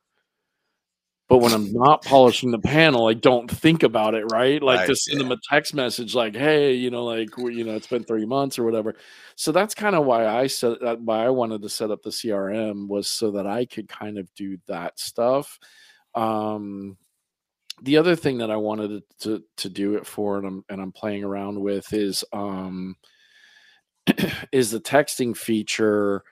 But when I'm not polishing the panel, I don't think about it, right? Like Right. to send Yeah. them a text message like, hey, you know, like, we- you know, it's been three months or whatever. So that's kind of why I said that, why I wanted to set up the C R M, was so that I could kind of do that stuff. Um, the other thing that I wanted to, to to do it for, and I'm and I'm playing around with, is um is the texting feature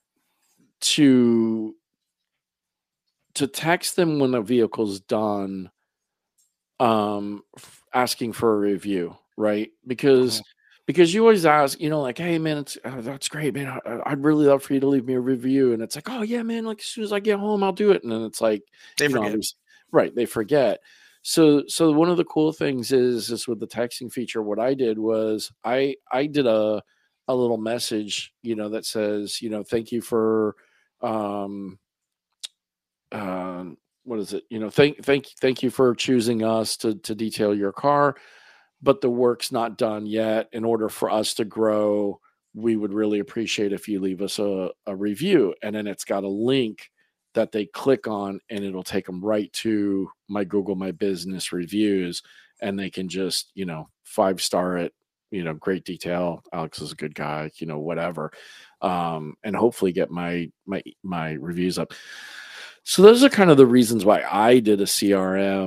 to to text them when a vehicle's done, um f- asking for a review, right? Because Mhm. because you always ask, you know, like, hey man, it's uh, that's great, man. I, I- I'd really love for you to leave me a review, and it's like, oh yeah, man, like as soon as I get home, I'll do it, and then it's like, They you know, forget. obviously, right? They forget. So so one of the cool things is is with the texting feature. What I did was I I did a a little message, you know, that says, you know, thank you for um um, what is it? You know, thank thank thank you for choosing us to to detail your car, but the work's not done yet. In order for us to grow, we would really appreciate if you leave us a, a review. And then it's got a link that they click on, and it'll take them right to my Google My Business reviews, and they can just, you know, five star it, you know, great detail. Alex is a good guy, you know, whatever. Um, and hopefully get my my my reviews up. So those are kind of the reasons why I did a C R M.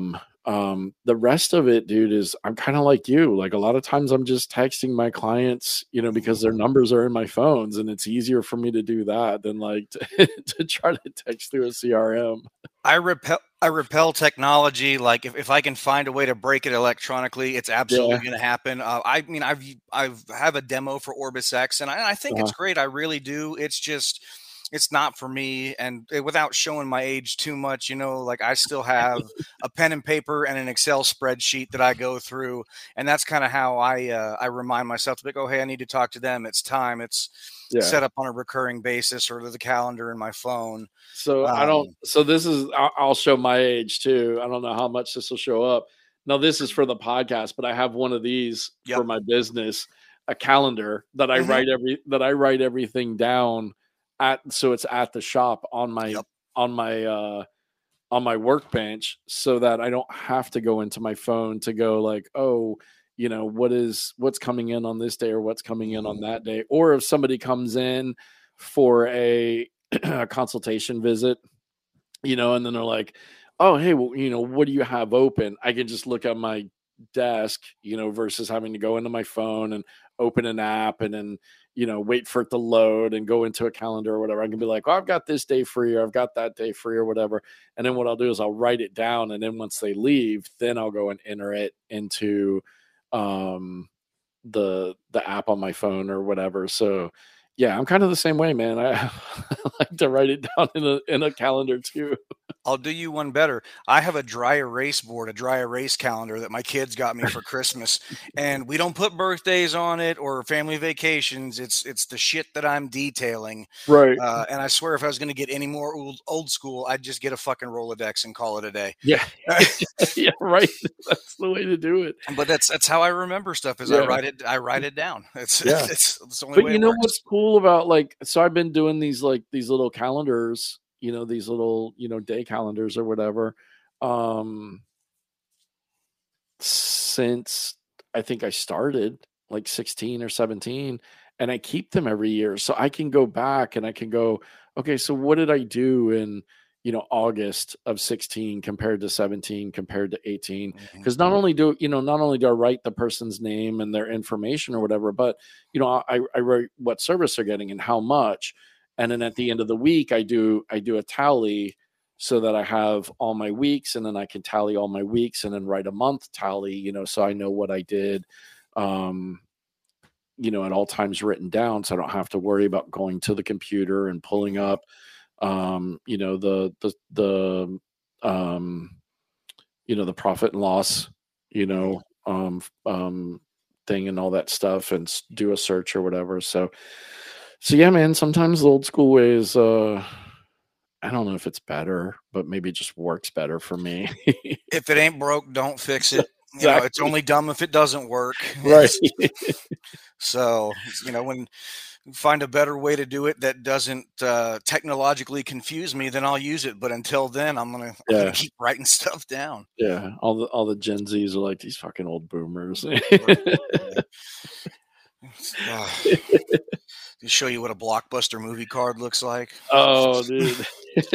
Um, the rest of it, dude, is I'm kind of like you. Like a lot of times I'm just texting my clients, you know, because their numbers are in my phones and it's easier for me to do that than like to, to try to text through a C R M. I repel I repel technology. Like if, if I can find a way to break it electronically, it's absolutely Yeah. going to happen. Uh, I mean, I've I've have a demo for Orbis X, and I, I think Uh-huh. it's great. I really do. It's just it's not for me. And uh, without showing my age too much, you know, like I still have a pen and paper and an Excel spreadsheet that I go through, and that's kind of how I uh, I remind myself to be like, oh hey, I need to talk to them. It's time. It's Yeah. set up on a recurring basis, or the calendar in my phone. So I don't. Um, So this is. I'll, I'll show my age too. I don't know how much this will show up. Now this is for the podcast, but I have one of these Yep. for my business, a calendar that I Mhm. write every that I write everything down at. So it's at the shop on my Yep. on my uh on my workbench, so that I don't have to go into my phone to go like, oh, you know, what is what's coming in on this day or what's coming in on that day, or if somebody comes in for a a consultation visit, you know, and then they're like, oh, hey, well, you know, what do you have open? I can just look at my desk, you know, versus having to go into my phone and open an app and then, you know, wait for it to load and go into a calendar or whatever. I can be like, oh, I've got this day free, or I've got that day free, or whatever. And then what I'll do is I'll write it down. And then once they leave, then I'll go and enter it into um the the app on my phone or whatever. So yeah, I'm kind of the same way, man. I, I like to write it down in a in a calendar too. I'll do you one better. I have a dry erase board, a dry erase calendar that my kids got me for Christmas, and we don't put birthdays on it or family vacations. It's it's the shit that I'm detailing. Right. Uh, and I swear, if I was going to get any more old old school, I'd just get a fucking Rolodex and call it a day. Yeah. Yeah, right. That's the way to do it. But that's that's how I remember stuff. Is Yeah. I write it I write it down. It's Yeah. it's, it's the only But way you it know works. what's cool about, like, so I've been doing these like these little calendars, you know, these little, you know, day calendars or whatever. Um since I think I started like sixteen or seventeen, and I keep them every year. So I can go back and I can go, okay, so what did I do in, you know, August of sixteen compared to seventeen compared to eighteen? Mhm. Because not only do, you know, not only do I write the person's name and their information or whatever, but, you know, I, I write what service they're getting and how much. And then at the end of the week, I do, I do a tally so that I have all my weeks, and then I can tally all my weeks and then write a month tally, you know, so I know what I did, um, you know, at all times written down. So I don't have to worry about going to the computer and pulling up, um, you know, the, the, the, um, you know, the profit and loss, you know, um, um, thing and all that stuff, and s- do a search or whatever. So, so yeah, man, sometimes the old school way is, uh, I don't know if it's better, but maybe it just works better for me. If it ain't broke, don't fix it. You know, it's Exactly. only dumb if it doesn't work. Right. So, you know, when you find a better way to do it that doesn't uh, technologically confuse me, then I'll use it. But until then, I'm gonna, I'm Yeah. gonna keep writing stuff down. Yeah. All the all the Gen Zs are like these fucking old boomers. Uh, to show you what a Blockbuster movie card looks like. Oh, dude.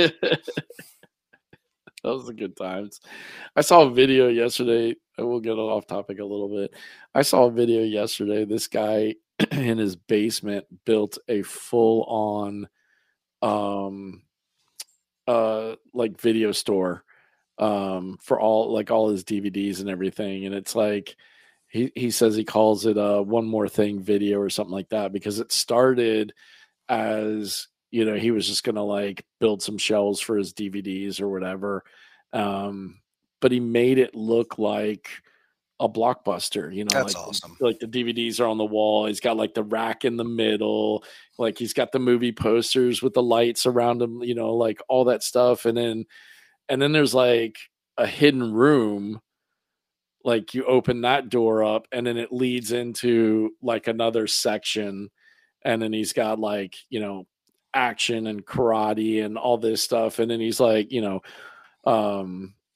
Those are good times. I saw a video yesterday. and We'll get off topic a little bit. I saw a video yesterday. This guy in his basement built a full on um uh like video store um for all like all his D V Ds and everything. And it's like he he says he calls it uh one more thing video or something like that, because it started as, you know, he was just gonna like build some shelves for his D V Ds or whatever, um but he made it look like a Blockbuster, you know, That's like awesome. like the D V Ds are on the wall. He's got like the rack in the middle, like he's got the movie posters with the lights around him, you know, like all that stuff. And then and then there's like a hidden room, like you open that door up and then it leads into like another section, and then he's got like, you know, action and karate and all this stuff. And then he's like, you know, um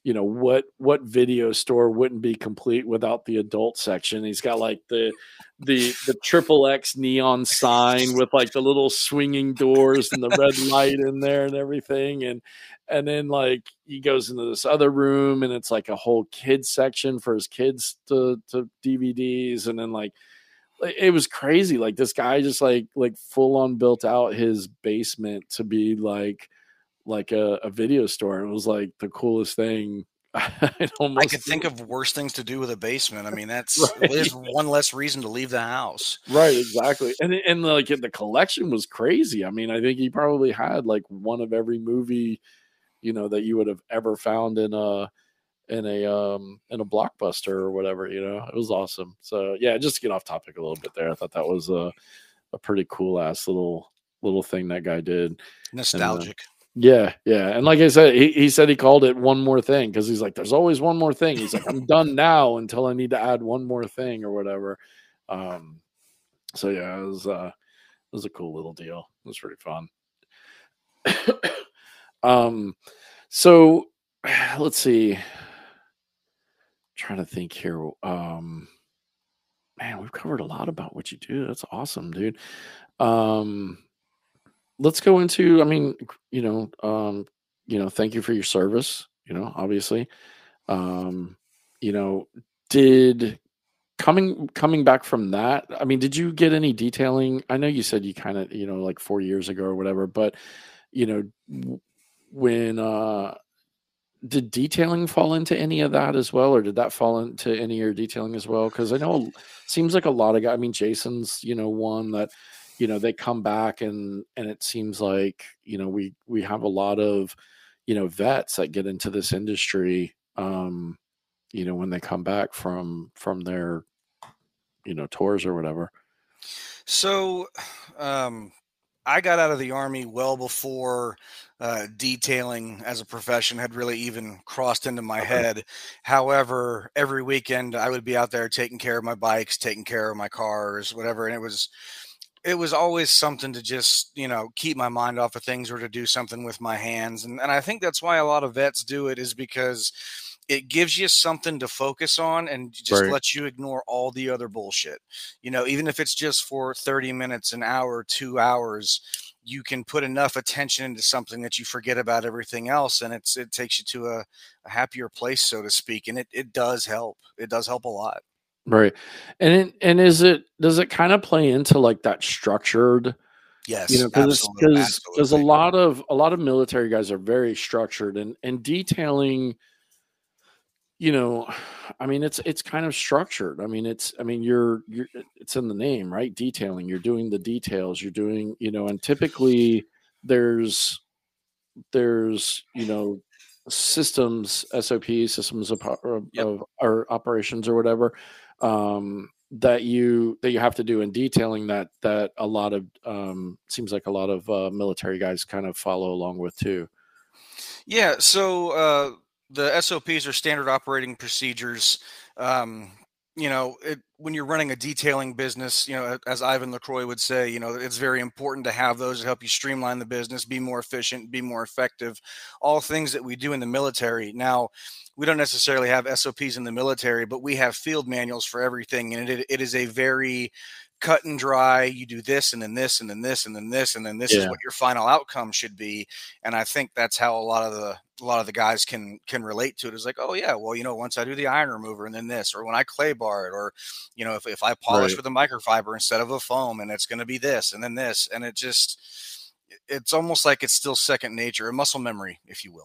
you know, what what video store wouldn't be complete without the adult section. He's got like the the the triple X neon sign with like the little swinging doors and the red light in there and everything. And and then like he goes into this other room and it's like a whole kids section for his kids to to D V Ds. And then like it was crazy. Like this guy just like like full on built out his basement to be like like a, a video store. And it was like the coolest thing. I I could think of worse things to do with a basement. I mean, that's right. there's one less reason to leave the house. Right, exactly. And and like the collection was crazy. I mean, I think he probably had like one of every movie, you know, that you would have ever found in a in a um in a Blockbuster or whatever, you know. It was awesome. So yeah, just to get off topic a little bit there. I thought that was a a pretty cool ass little little thing that guy did. Nostalgic. And, uh, Yeah, yeah. And like I said, he, he said he called it one more thing because he's like, there's always one more thing. He's like, I'm done now until I need to add one more thing or whatever. Um, so yeah, it was uh it was a cool little deal. It was pretty fun. um so let's see. Trying to think here. Um man, we've covered a lot about what you do. That's awesome, dude. Um let's go into, I mean, you know, um, you know, thank you for your service, you know, obviously. Um, you know, did coming coming back from that, I mean, did you get any detailing? I know you said you kind of, you know, like four years ago or whatever, but you know, w- when uh did detailing fall into any of that as well, or did that fall into any of your detailing as well? Because I know it seems like a lot of guys. I mean, Jason's, you know, one that, you know, they come back and and it seems like, you know, we we have a lot of, you know, vets that get into this industry, um, you know, when they come back from from their, you know, tours or whatever. So, um, I got out of the Army well before uh, detailing as a profession had really even crossed into my Okay. head. However, every weekend I would be out there taking care of my bikes, taking care of my cars, whatever, and it was it was always something to just, you know, keep my mind off of things or to do something with my hands. And, and I think that's why a lot of vets do it, is because it gives you something to focus on and just Right. lets you ignore all the other bullshit. You know, even if it's just for thirty minutes, an hour, two hours, you can put enough attention into something that you forget about everything else. And it's, it takes you to a, a happier place, so to speak. And it, it does help. It does help a lot. Right. And it, and is it, does it kind of play into like that structured, you Yes, know, because it's absolutely. because because a Absolutely. lot of a lot of military guys are very structured, and and detailing, you know, I mean, it's it's kind of structured. I mean, it's I mean, you're you're it's in the name, right? Detailing. You're doing the details. You're doing, you know, and typically there's there's, you know, systems, S O Ps, systems of, of, Yep. of or operations or whatever, um, that you that you have to do in detailing that that a lot of um, seems like a lot of uh, military guys kind of follow along with too. Yeah, so uh, the S O Ps are standard operating procedures. Um, you know, it, when you're running a detailing business, you know, as Ivan LaCroix would say, you know, it's very important to have those to help you streamline the business, be more efficient, be more effective. All things that we do in the military. Now, we don't necessarily have S O Ps in the military, but we have field manuals for everything, and it, it is a very cut and dry. You do this, and then this, and then this, and then this, and then this is Yeah. what your final outcome should be. And I think that's how a lot of the a lot of the guys can can relate to it. Is like, oh yeah, well, you know, once I do the iron remover and then this, or when I clay bar it, or you know, if, if I polish Right. with a microfiber instead of a foam, and it's going to be this and then this, and it just it's almost like it's still second nature, a muscle memory, if you will.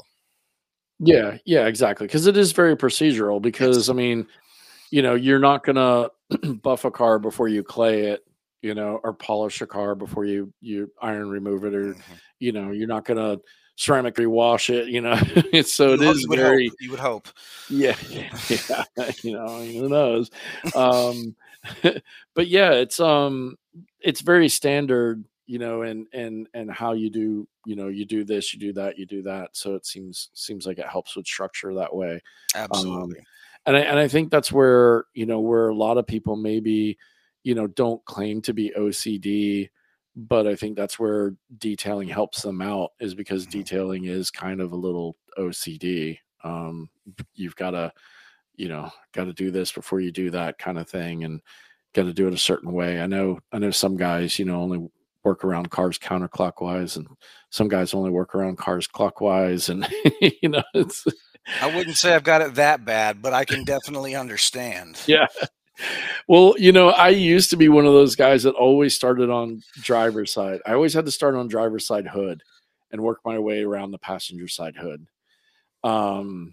Yeah. Yeah. Exactly. Because it is very procedural. Because Yes. I mean, you know, you're not gonna buff a car before you clay it, you know, or polish a car before you you iron remove it, or Mhm. you know, you're not gonna ceramic rewash it, you know. So You it ho- is you would hope. very, You would hope. yeah, yeah, you know, who knows? Um, but yeah, it's um, it's very standard, you know, and and and how you do, you know, you do this, you do that, you do that. So it seems seems like it helps with structure that way. Um, Absolutely. and I and I think that's where, you know, where a lot of people maybe, you know, don't claim to be O C D, but I think that's where detailing helps them out, is because Mhm. detailing is kind of a little O C D. Um, you've got to, you know, got to do this before you do that kind of thing, and got to do it a certain way. I know, I know some guys, you know, only work around cars counterclockwise, and some guys only work around cars clockwise. And, you know, it's, I wouldn't say I've got it that bad, but I can definitely understand. yeah. Well, you know, I used to be one of those guys that always started on driver's side. I always had to start on driver's side hood and work my way around the passenger side hood. Um,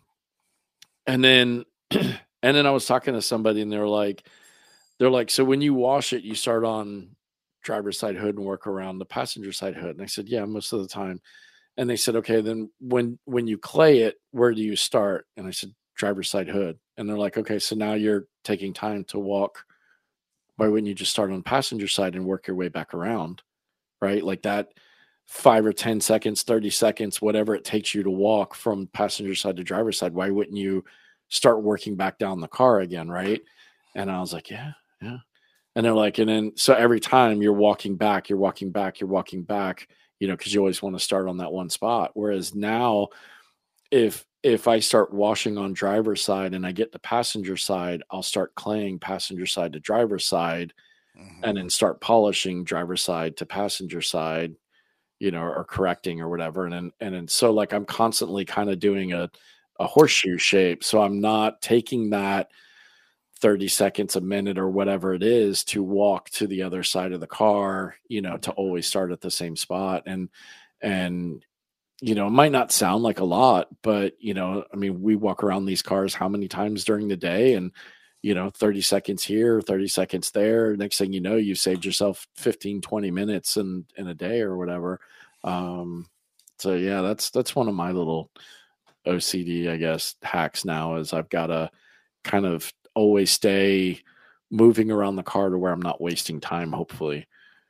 and then, and then I was talking to somebody, and they're like, they're like, so when you wash it, you start on driver's side hood and work around the passenger side hood. And I said, yeah, most of the time. And they said, okay, then when, when you clay it, where do you start? And I said, driver's side hood. And they're like, okay, so now you're taking time to walk. Why wouldn't you just start on passenger side and work your way back around? Right? Like that five or ten seconds, thirty seconds, whatever it takes you to walk from passenger side to driver's side. Why wouldn't you start working back down the car again? Right. And I was like, yeah, yeah. And they're like, and then, so every time you're walking back, you're walking back, you're walking back, you know, cause you always want to start on that one spot. Whereas now, if, if I start washing on driver's side and I get to passenger side, I'll start claying passenger side to driver's side, mm-hmm. and then start polishing driver's side to passenger side, you know, or correcting or whatever. And then, and then, so like, I'm constantly kind of doing a, a horseshoe shape. So I'm not taking that thirty seconds, a minute, or whatever it is to walk to the other side of the car, you know, to always start at the same spot. And, and, you know, it might not sound like a lot, but, you know, I mean, we walk around these cars how many times during the day, and, you know, thirty seconds here, thirty seconds there. Next thing you know, you saved yourself fifteen, twenty minutes in, in a day or whatever. Um, so yeah, that's, that's one of my little O C D, I guess, hacks now, is I've got to kind of always stay moving around the car to where I'm not wasting time, hopefully.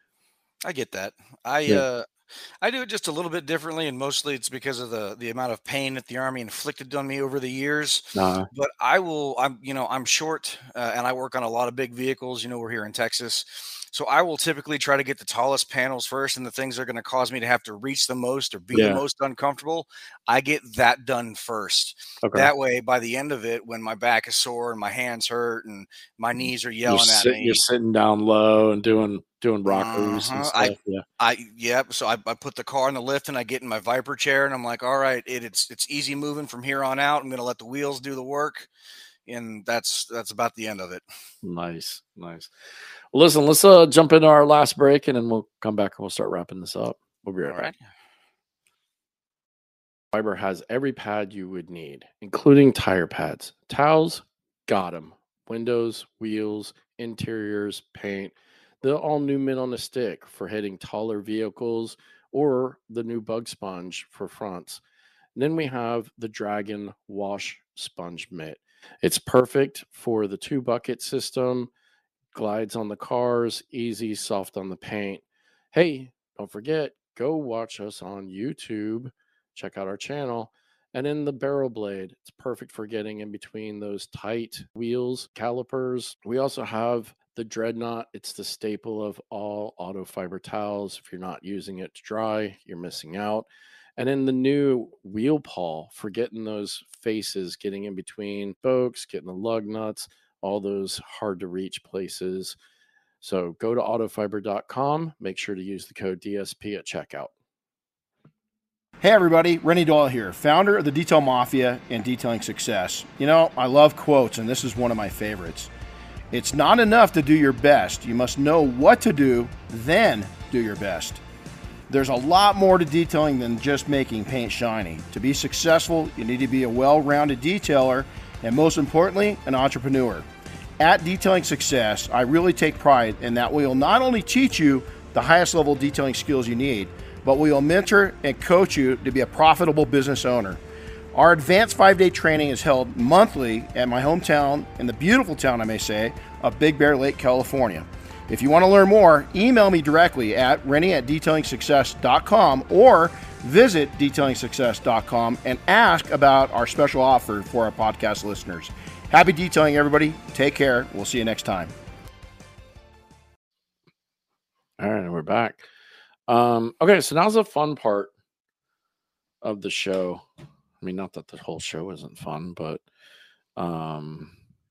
I get that. I, yeah. uh, I do it just a little bit differently, and mostly it's because of the the amount of pain that the Army inflicted on me over the years. Uh, but I will, I'm, you know, I'm short, uh, and I work on a lot of big vehicles. You know, we're here in Texas, so I will typically try to get the tallest panels first, and the things that are going to cause me to have to reach the most or be yeah. the most uncomfortable, I get that done first. Okay. That way, by the end of it, when my back is sore and my hands hurt and my knees are yelling you're at sit, me, you're sitting down low and doing. doing rockers uh-huh. and stuff. I, yeah. I, yep. So I, I put the car in the lift and I get in my Viper chair and I'm like, all right, it, it's, it's easy moving from here on out. I'm going to let the wheels do the work. And that's, that's about the end of it. Nice. Nice. Well, listen, let's uh, jump into our last break, and then we'll come back and we'll start wrapping this up. We'll be right all back. Right. Fiber has every pad you would need, including tire pads, towels, got them, windows, wheels, interiors, paint, the all new mint on a stick for hitting taller vehicles, or the new bug sponge for fronts. And then we have the Dragon Wash Sponge Mitt. It's perfect for the two bucket system, glides on the cars, easy, soft on the paint. Hey, don't forget, go watch us on YouTube. Check out our channel. And then the barrel blade, it's perfect for getting in between those tight wheels, calipers. We also have the Dreadnought. It's the staple of all auto fiber towels. If you're not using it to dry, you're missing out. And then the new wheel pawl for getting those faces, getting in between spokes, getting the lug nuts, all those hard to reach places. So go to autofiber dot com. Make sure to use the code D S P at checkout. Hey everybody, Rennie Doyle here, founder of the Detail Mafia and Detailing Success. You know, I love quotes, and this is one of my favorites. It's not enough to do your best. You must know what to do, then do your best. There's a lot more to detailing than just making paint shiny. To be successful, you need to be a well-rounded detailer, and most importantly, an entrepreneur. At Detailing Success, I really take pride in that we will not only teach you the highest level detailing skills you need, but we will mentor and coach you to be a profitable business owner. Our advanced five-day training is held monthly at my hometown, in the beautiful town, I may say, of Big Bear Lake, California. If you want to learn more, email me directly at rennie at detailing success dot com or visit detailing success dot com and ask about our special offer for our podcast listeners. Happy detailing, everybody. Take care. We'll see you next time. All right, we're back. Um, okay, so now's the fun part of the show. I mean, not that the whole show isn't fun, but um,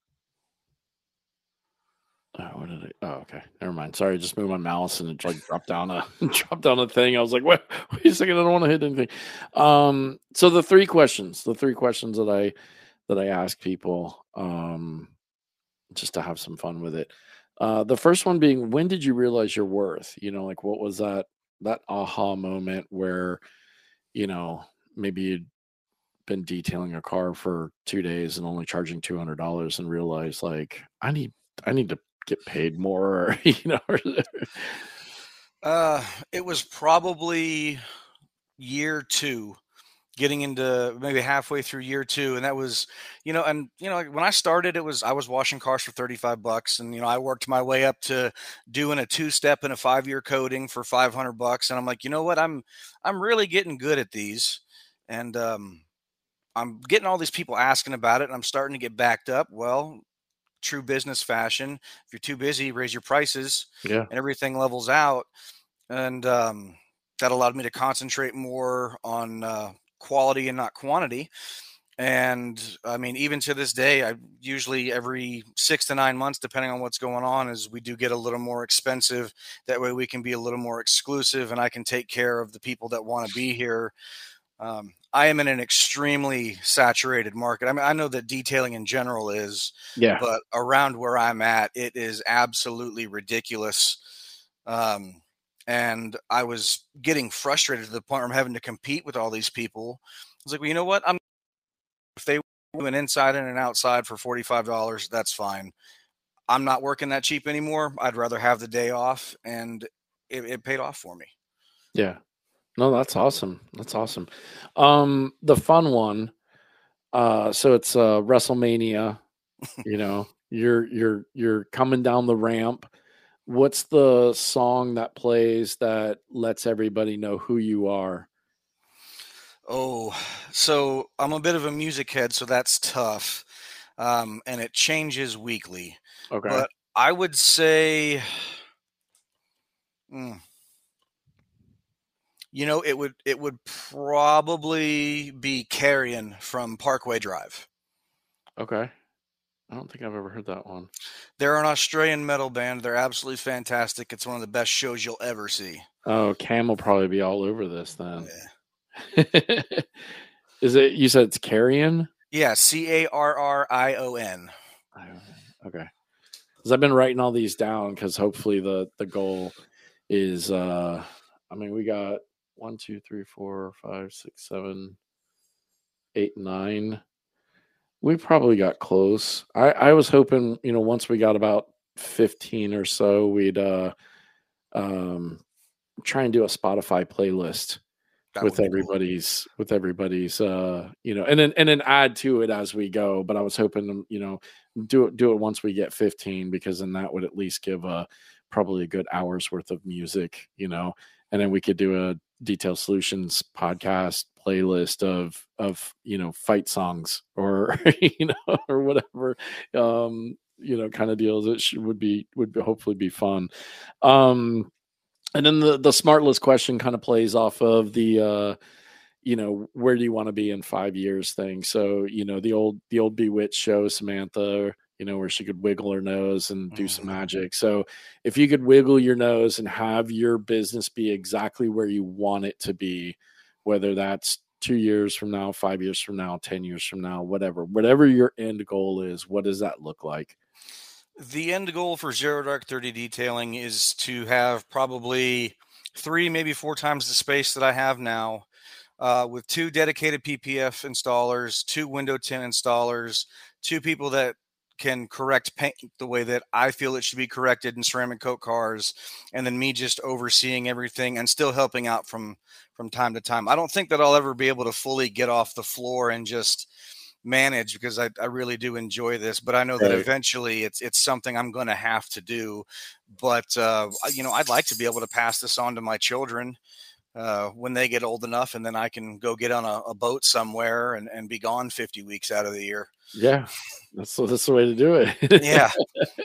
oh, what did it? Oh, okay, never mind. Sorry, I just moved my mouse and it like dropped down a dropped down a thing. I was like, wait, wait a second, I don't want to hit anything. Um, so the three questions, the three questions that I that I ask people, um, just to have some fun with it. Uh, the first one being, when did you realize your worth? You know, like what was that that aha moment where, you know, maybe you'd been detailing a car for two days and only charging two hundred dollars and realized like I need I need to get paid more, or, you know. Or, Uh, it was probably year two, getting into maybe halfway through year two. And that was, you know, and, you know, like, when I started, it was, I was washing cars for thirty-five bucks. And, you know, I worked my way up to doing a two step and a five year coding for five hundred bucks. And I'm like, you know what, I'm, I'm really getting good at these. And, um, I'm getting all these people asking about it, and I'm starting to get backed up. Well, true business fashion, if you're too busy, raise your prices, yeah. and everything levels out. And um, that allowed me to concentrate more on uh, quality and not quantity. And I mean, even to this day, I usually every six to nine months, depending on what's going on, is we do get a little more expensive. That way we can be a little more exclusive, and I can take care of the people that want to be here. Um, I am in an extremely saturated market. I mean, I know that detailing in general is, Yeah. but around where I'm at, it is absolutely ridiculous. Um, and I was getting frustrated to the point where I'm having to compete with all these people. I was like, well, you know what? I'm if they do an inside and an outside for forty-five dollars, that's fine. I'm not working that cheap anymore. I'd rather have the day off, and it, it paid off for me. Yeah. No, that's awesome. That's awesome. Um, the fun one. Uh, so it's uh WrestleMania. You know, you're you're you're coming down the ramp. What's the song that plays that lets everybody know who you are? Oh, so I'm a bit of a music head, so that's tough. Um, and it changes weekly. Okay. But I would say, mm, you know, it would it would probably be Carrion from Parkway Drive. Okay. I don't think I've ever heard that one. They're an Australian metal band. They're absolutely fantastic. It's one of the best shows you'll ever see. Oh, Cam will probably be all over this then. Yeah. Is it, you said it's Carrion? Yeah, C A R R I O N. Okay. Because I've been writing all these down because hopefully the, the goal is, uh, I mean, we got one, two, three, four, five, six, seven, eight, nine. We probably got close. I, I was hoping, you know, once we got about fifteen or so, we'd uh, um, try and do a Spotify playlist That with would be cool. everybody's with everybody's uh, you know, and then and then add to it as we go. But I was hoping, you know, do it do it once we get fifteen, because then that would at least give a probably a good hour's worth of music, you know, and then we could do a Detail Solutions podcast playlist of of you know fight songs or you know or whatever um you know kind of deals. It should, would be would be, hopefully be fun. Um and then the the smart list question kind of plays off of the uh you know where do you want to be in five years thing. So you know the old the old Bewitched show, Samantha, you know, where she could wiggle her nose and do some magic. So if you could wiggle your nose and have your business be exactly where you want it to be, whether that's two years from now, five years from now, ten years from now, whatever, whatever your end goal is, what does that look like? The end goal for Zero Dark thirty Detailing is to have probably three, maybe four times the space that I have now, uh, with two dedicated P P F installers, two window tint installers, two people that can correct paint the way that I feel it should be corrected in ceramic coat cars, and then me just overseeing everything and still helping out from from time to time. I don't think that I'll ever be able to fully get off the floor and just manage, because I, I really do enjoy this, but I know that Right. eventually it's it's something I'm going to have to do. But uh, you know, I'd like to be able to pass this on to my children uh, when they get old enough, and then I can go get on a, a boat somewhere and, and be gone fifty weeks out of the year. Yeah, that's that's the way to do it. Yeah,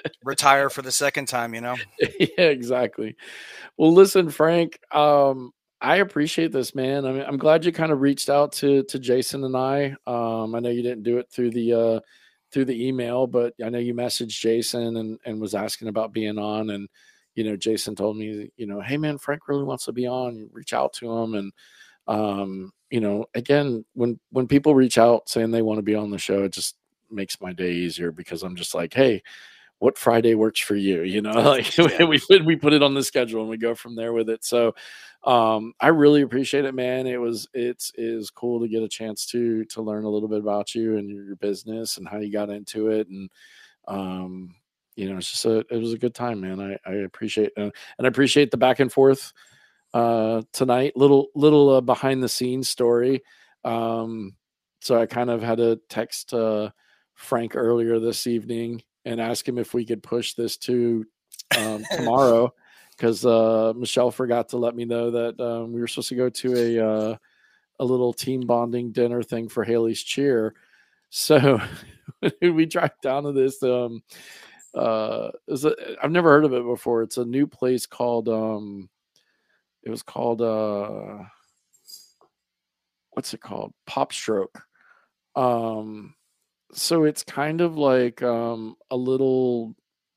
retire for the second time, you know. Yeah, exactly. Well, listen, Frank, um, I appreciate this, man. I mean, I'm glad you kind of reached out to to Jason and I. Um, I know you didn't do it through the uh, through the email, but I know you messaged Jason and and was asking about being on. And you know, Jason told me, you know, hey man, Frank really wants to be on. Reach out to him. And um, you know, again, when when people reach out saying they want to be on the show, it just makes my day easier because I'm just like, hey, what Friday works for you? You know, like Yeah. we put we put it on the schedule and we go from there with it. So um I really appreciate it, man. It was it's is cool to get a chance to to learn a little bit about you and your, your business and how you got into it. And um you know, it's just a it was a good time, man. I I appreciate uh, and I appreciate the back and forth uh tonight. Little little uh, behind the scenes story. Um so I kind of had to text uh Frank earlier this evening and ask him if we could push this to um, tomorrow because uh, Michelle forgot to let me know that um, we were supposed to go to a uh, a little team bonding dinner thing for Haley's cheer. So we drive down to this. Um, uh, is a, I've never heard of it before. It's a new place called. Um, it was called. Uh, what's it called? Pop Stroke. Um, so it's kind of like um, a little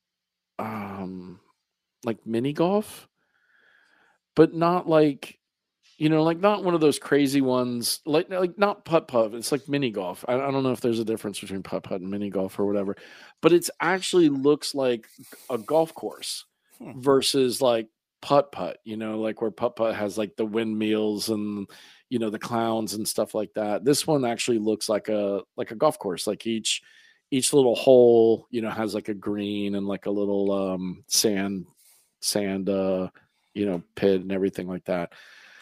um like mini golf, but not like, you know, like not one of those crazy ones, like like not putt putt. It's like mini golf. I, I don't know if there's a difference between putt putt and mini golf or whatever, but it's actually looks like a golf course Hmm. versus like putt putt. You know, like where putt putt has like the windmills and you know the clowns and stuff like that. This one actually looks like a like a golf course. Like each each little hole, you know, has like a green and like a little um sand sand uh you know pit and everything like that.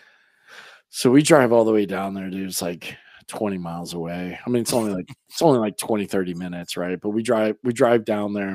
So we drive all the way down there, dude. It's like twenty miles away. I mean, it's only like it's only like twenty, thirty minutes, right? But we drive we drive down there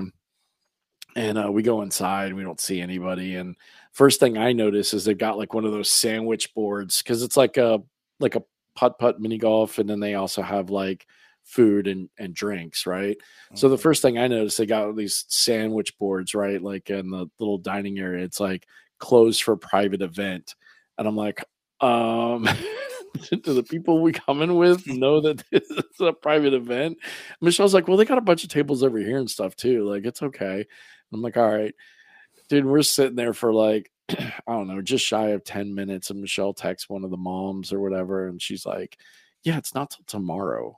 and uh, we go inside. We don't see anybody. And first thing I notice is they've got like one of those sandwich boards because it's like a like a putt putt mini golf, and then they also have like food and and drinks, right? Mm-hmm. So the first thing I noticed, they got these sandwich boards, right? Like in the little dining area, it's like closed for private event, and I'm like, um. do the people we coming with know that this is a private event? Michelle's like, well, they got a bunch of tables over here and stuff too. Like, it's okay. I'm like, all right, dude, we're sitting there for like, I don't know, just shy of ten minutes. And Michelle texts one of the moms or whatever. And she's like, yeah, it's not till tomorrow.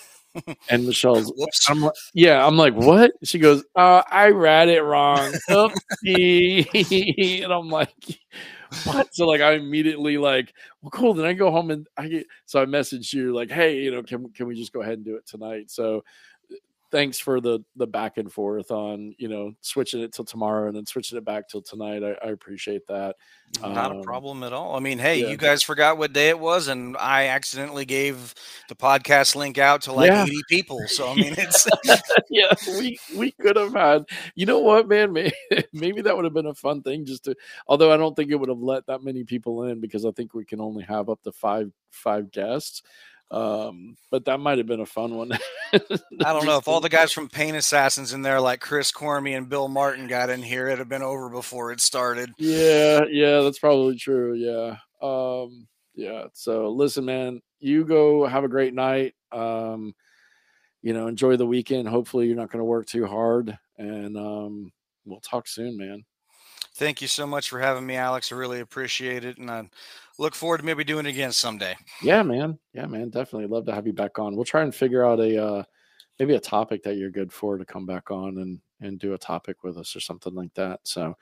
And Michelle's, Whoops. I'm like, yeah, I'm like, what? She goes, uh, I read it wrong. Oopsie. And I'm like, what? So like I immediately like, well, cool. Then I go home and I get, so I messaged you like, hey, you know, can can we just go ahead and do it tonight? So thanks for the the back and forth on, you know, switching it till tomorrow and then switching it back till tonight. I, I appreciate that. Not um, a problem at all. I mean, hey, yeah. you guys forgot what day it was, and I accidentally gave the podcast link out to like Yeah. eighty people. So I mean, it's yeah, we we could have had, you know what, man, maybe, maybe that would have been a fun thing just to, although I don't think it would have let that many people in because I think we can only have up to five five guests. Um, but that might have been a fun one. I don't know if all the guys from Paint Assassins in there, like Chris Cormy and Bill Martin, got in here, it'd have been over before it started. Yeah, yeah, that's probably true. Yeah. Um, yeah. So listen, man, you go have a great night. Um, you know, enjoy the weekend. Hopefully you're not going to work too hard, and um, we'll talk soon, man. Thank you so much for having me, Alex. I really appreciate it. And I look forward to maybe doing it again someday. Yeah, man. Yeah, man. Definitely love to have you back on. We'll try and figure out a, uh, maybe a topic that you're good for to come back on and, and do a topic with us or something like that. So,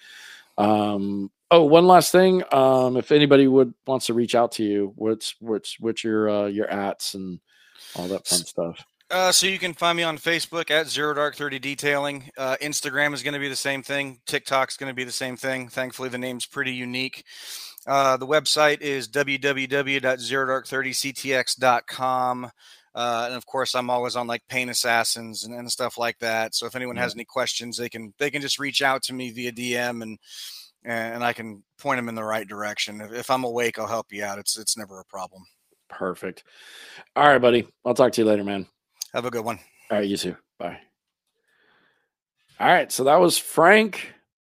um, oh, one last thing. Um, if anybody would wants to reach out to you, what's, what's, what's your, uh, your ats and all that fun stuff? Uh, so you can find me on Facebook at Zero Dark thirty Detailing. Uh, Instagram is going to be the same thing. TikTok's going to be the same thing. Thankfully, the name's pretty unique. Uh, the website is w w w dot zero dark thirty c t x dot com. Uh, and of course, I'm always on like Paint Assassins and, and stuff like that. So if anyone has any questions, they can they can just reach out to me via D M and and I can point them in the right direction. If, if I'm awake, I'll help you out. It's it's never a problem. Perfect. All right, buddy. I'll talk to you later, man. Have a good one. All right, you too. Bye. All right, so that was Frank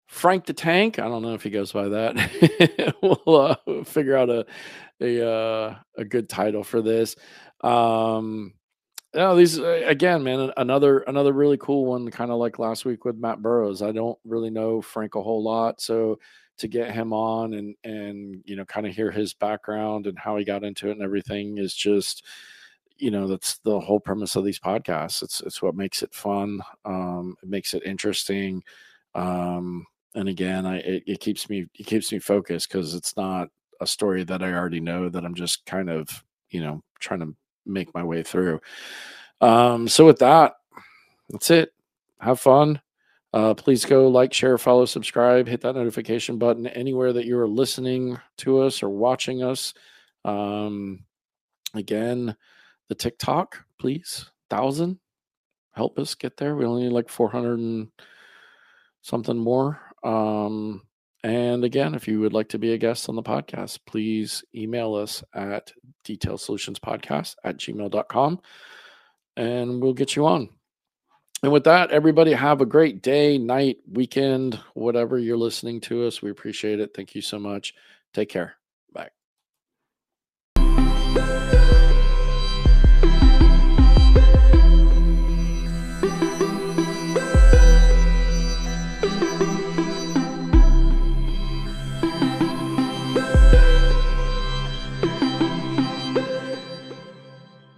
Frank the Tank. I don't know if he goes by that. we'll uh, figure out a a uh, a good title for this. Um, you know, these uh, again, man. Another another really cool one, kind of like last week with Matt Burrows. I don't really know Frank a whole lot, so to get him on and and you know, kind of hear his background and how he got into it and everything is just, you know, that's the whole premise of these podcasts. It's it's what makes it fun. Um, it makes it interesting. Um, and again, I it, it keeps me it keeps me focused because it's not a story that I already know that I'm just kind of, you know, trying to make my way through. Um, so with that, that's it. Have fun. Uh, please go like, share, follow, subscribe, hit that notification button anywhere that you are listening to us or watching us. Um, again, the TikTok, please, thousand, help us get there. We only need like four hundred and something more. Um, and again, if you would like to be a guest on the podcast, please email us at detailsolutionspodcast at gmail dot com and we'll get you on. And with that, everybody have a great day, night, weekend, whatever you're listening to us. We appreciate it. Thank you so much. Take care. Bye.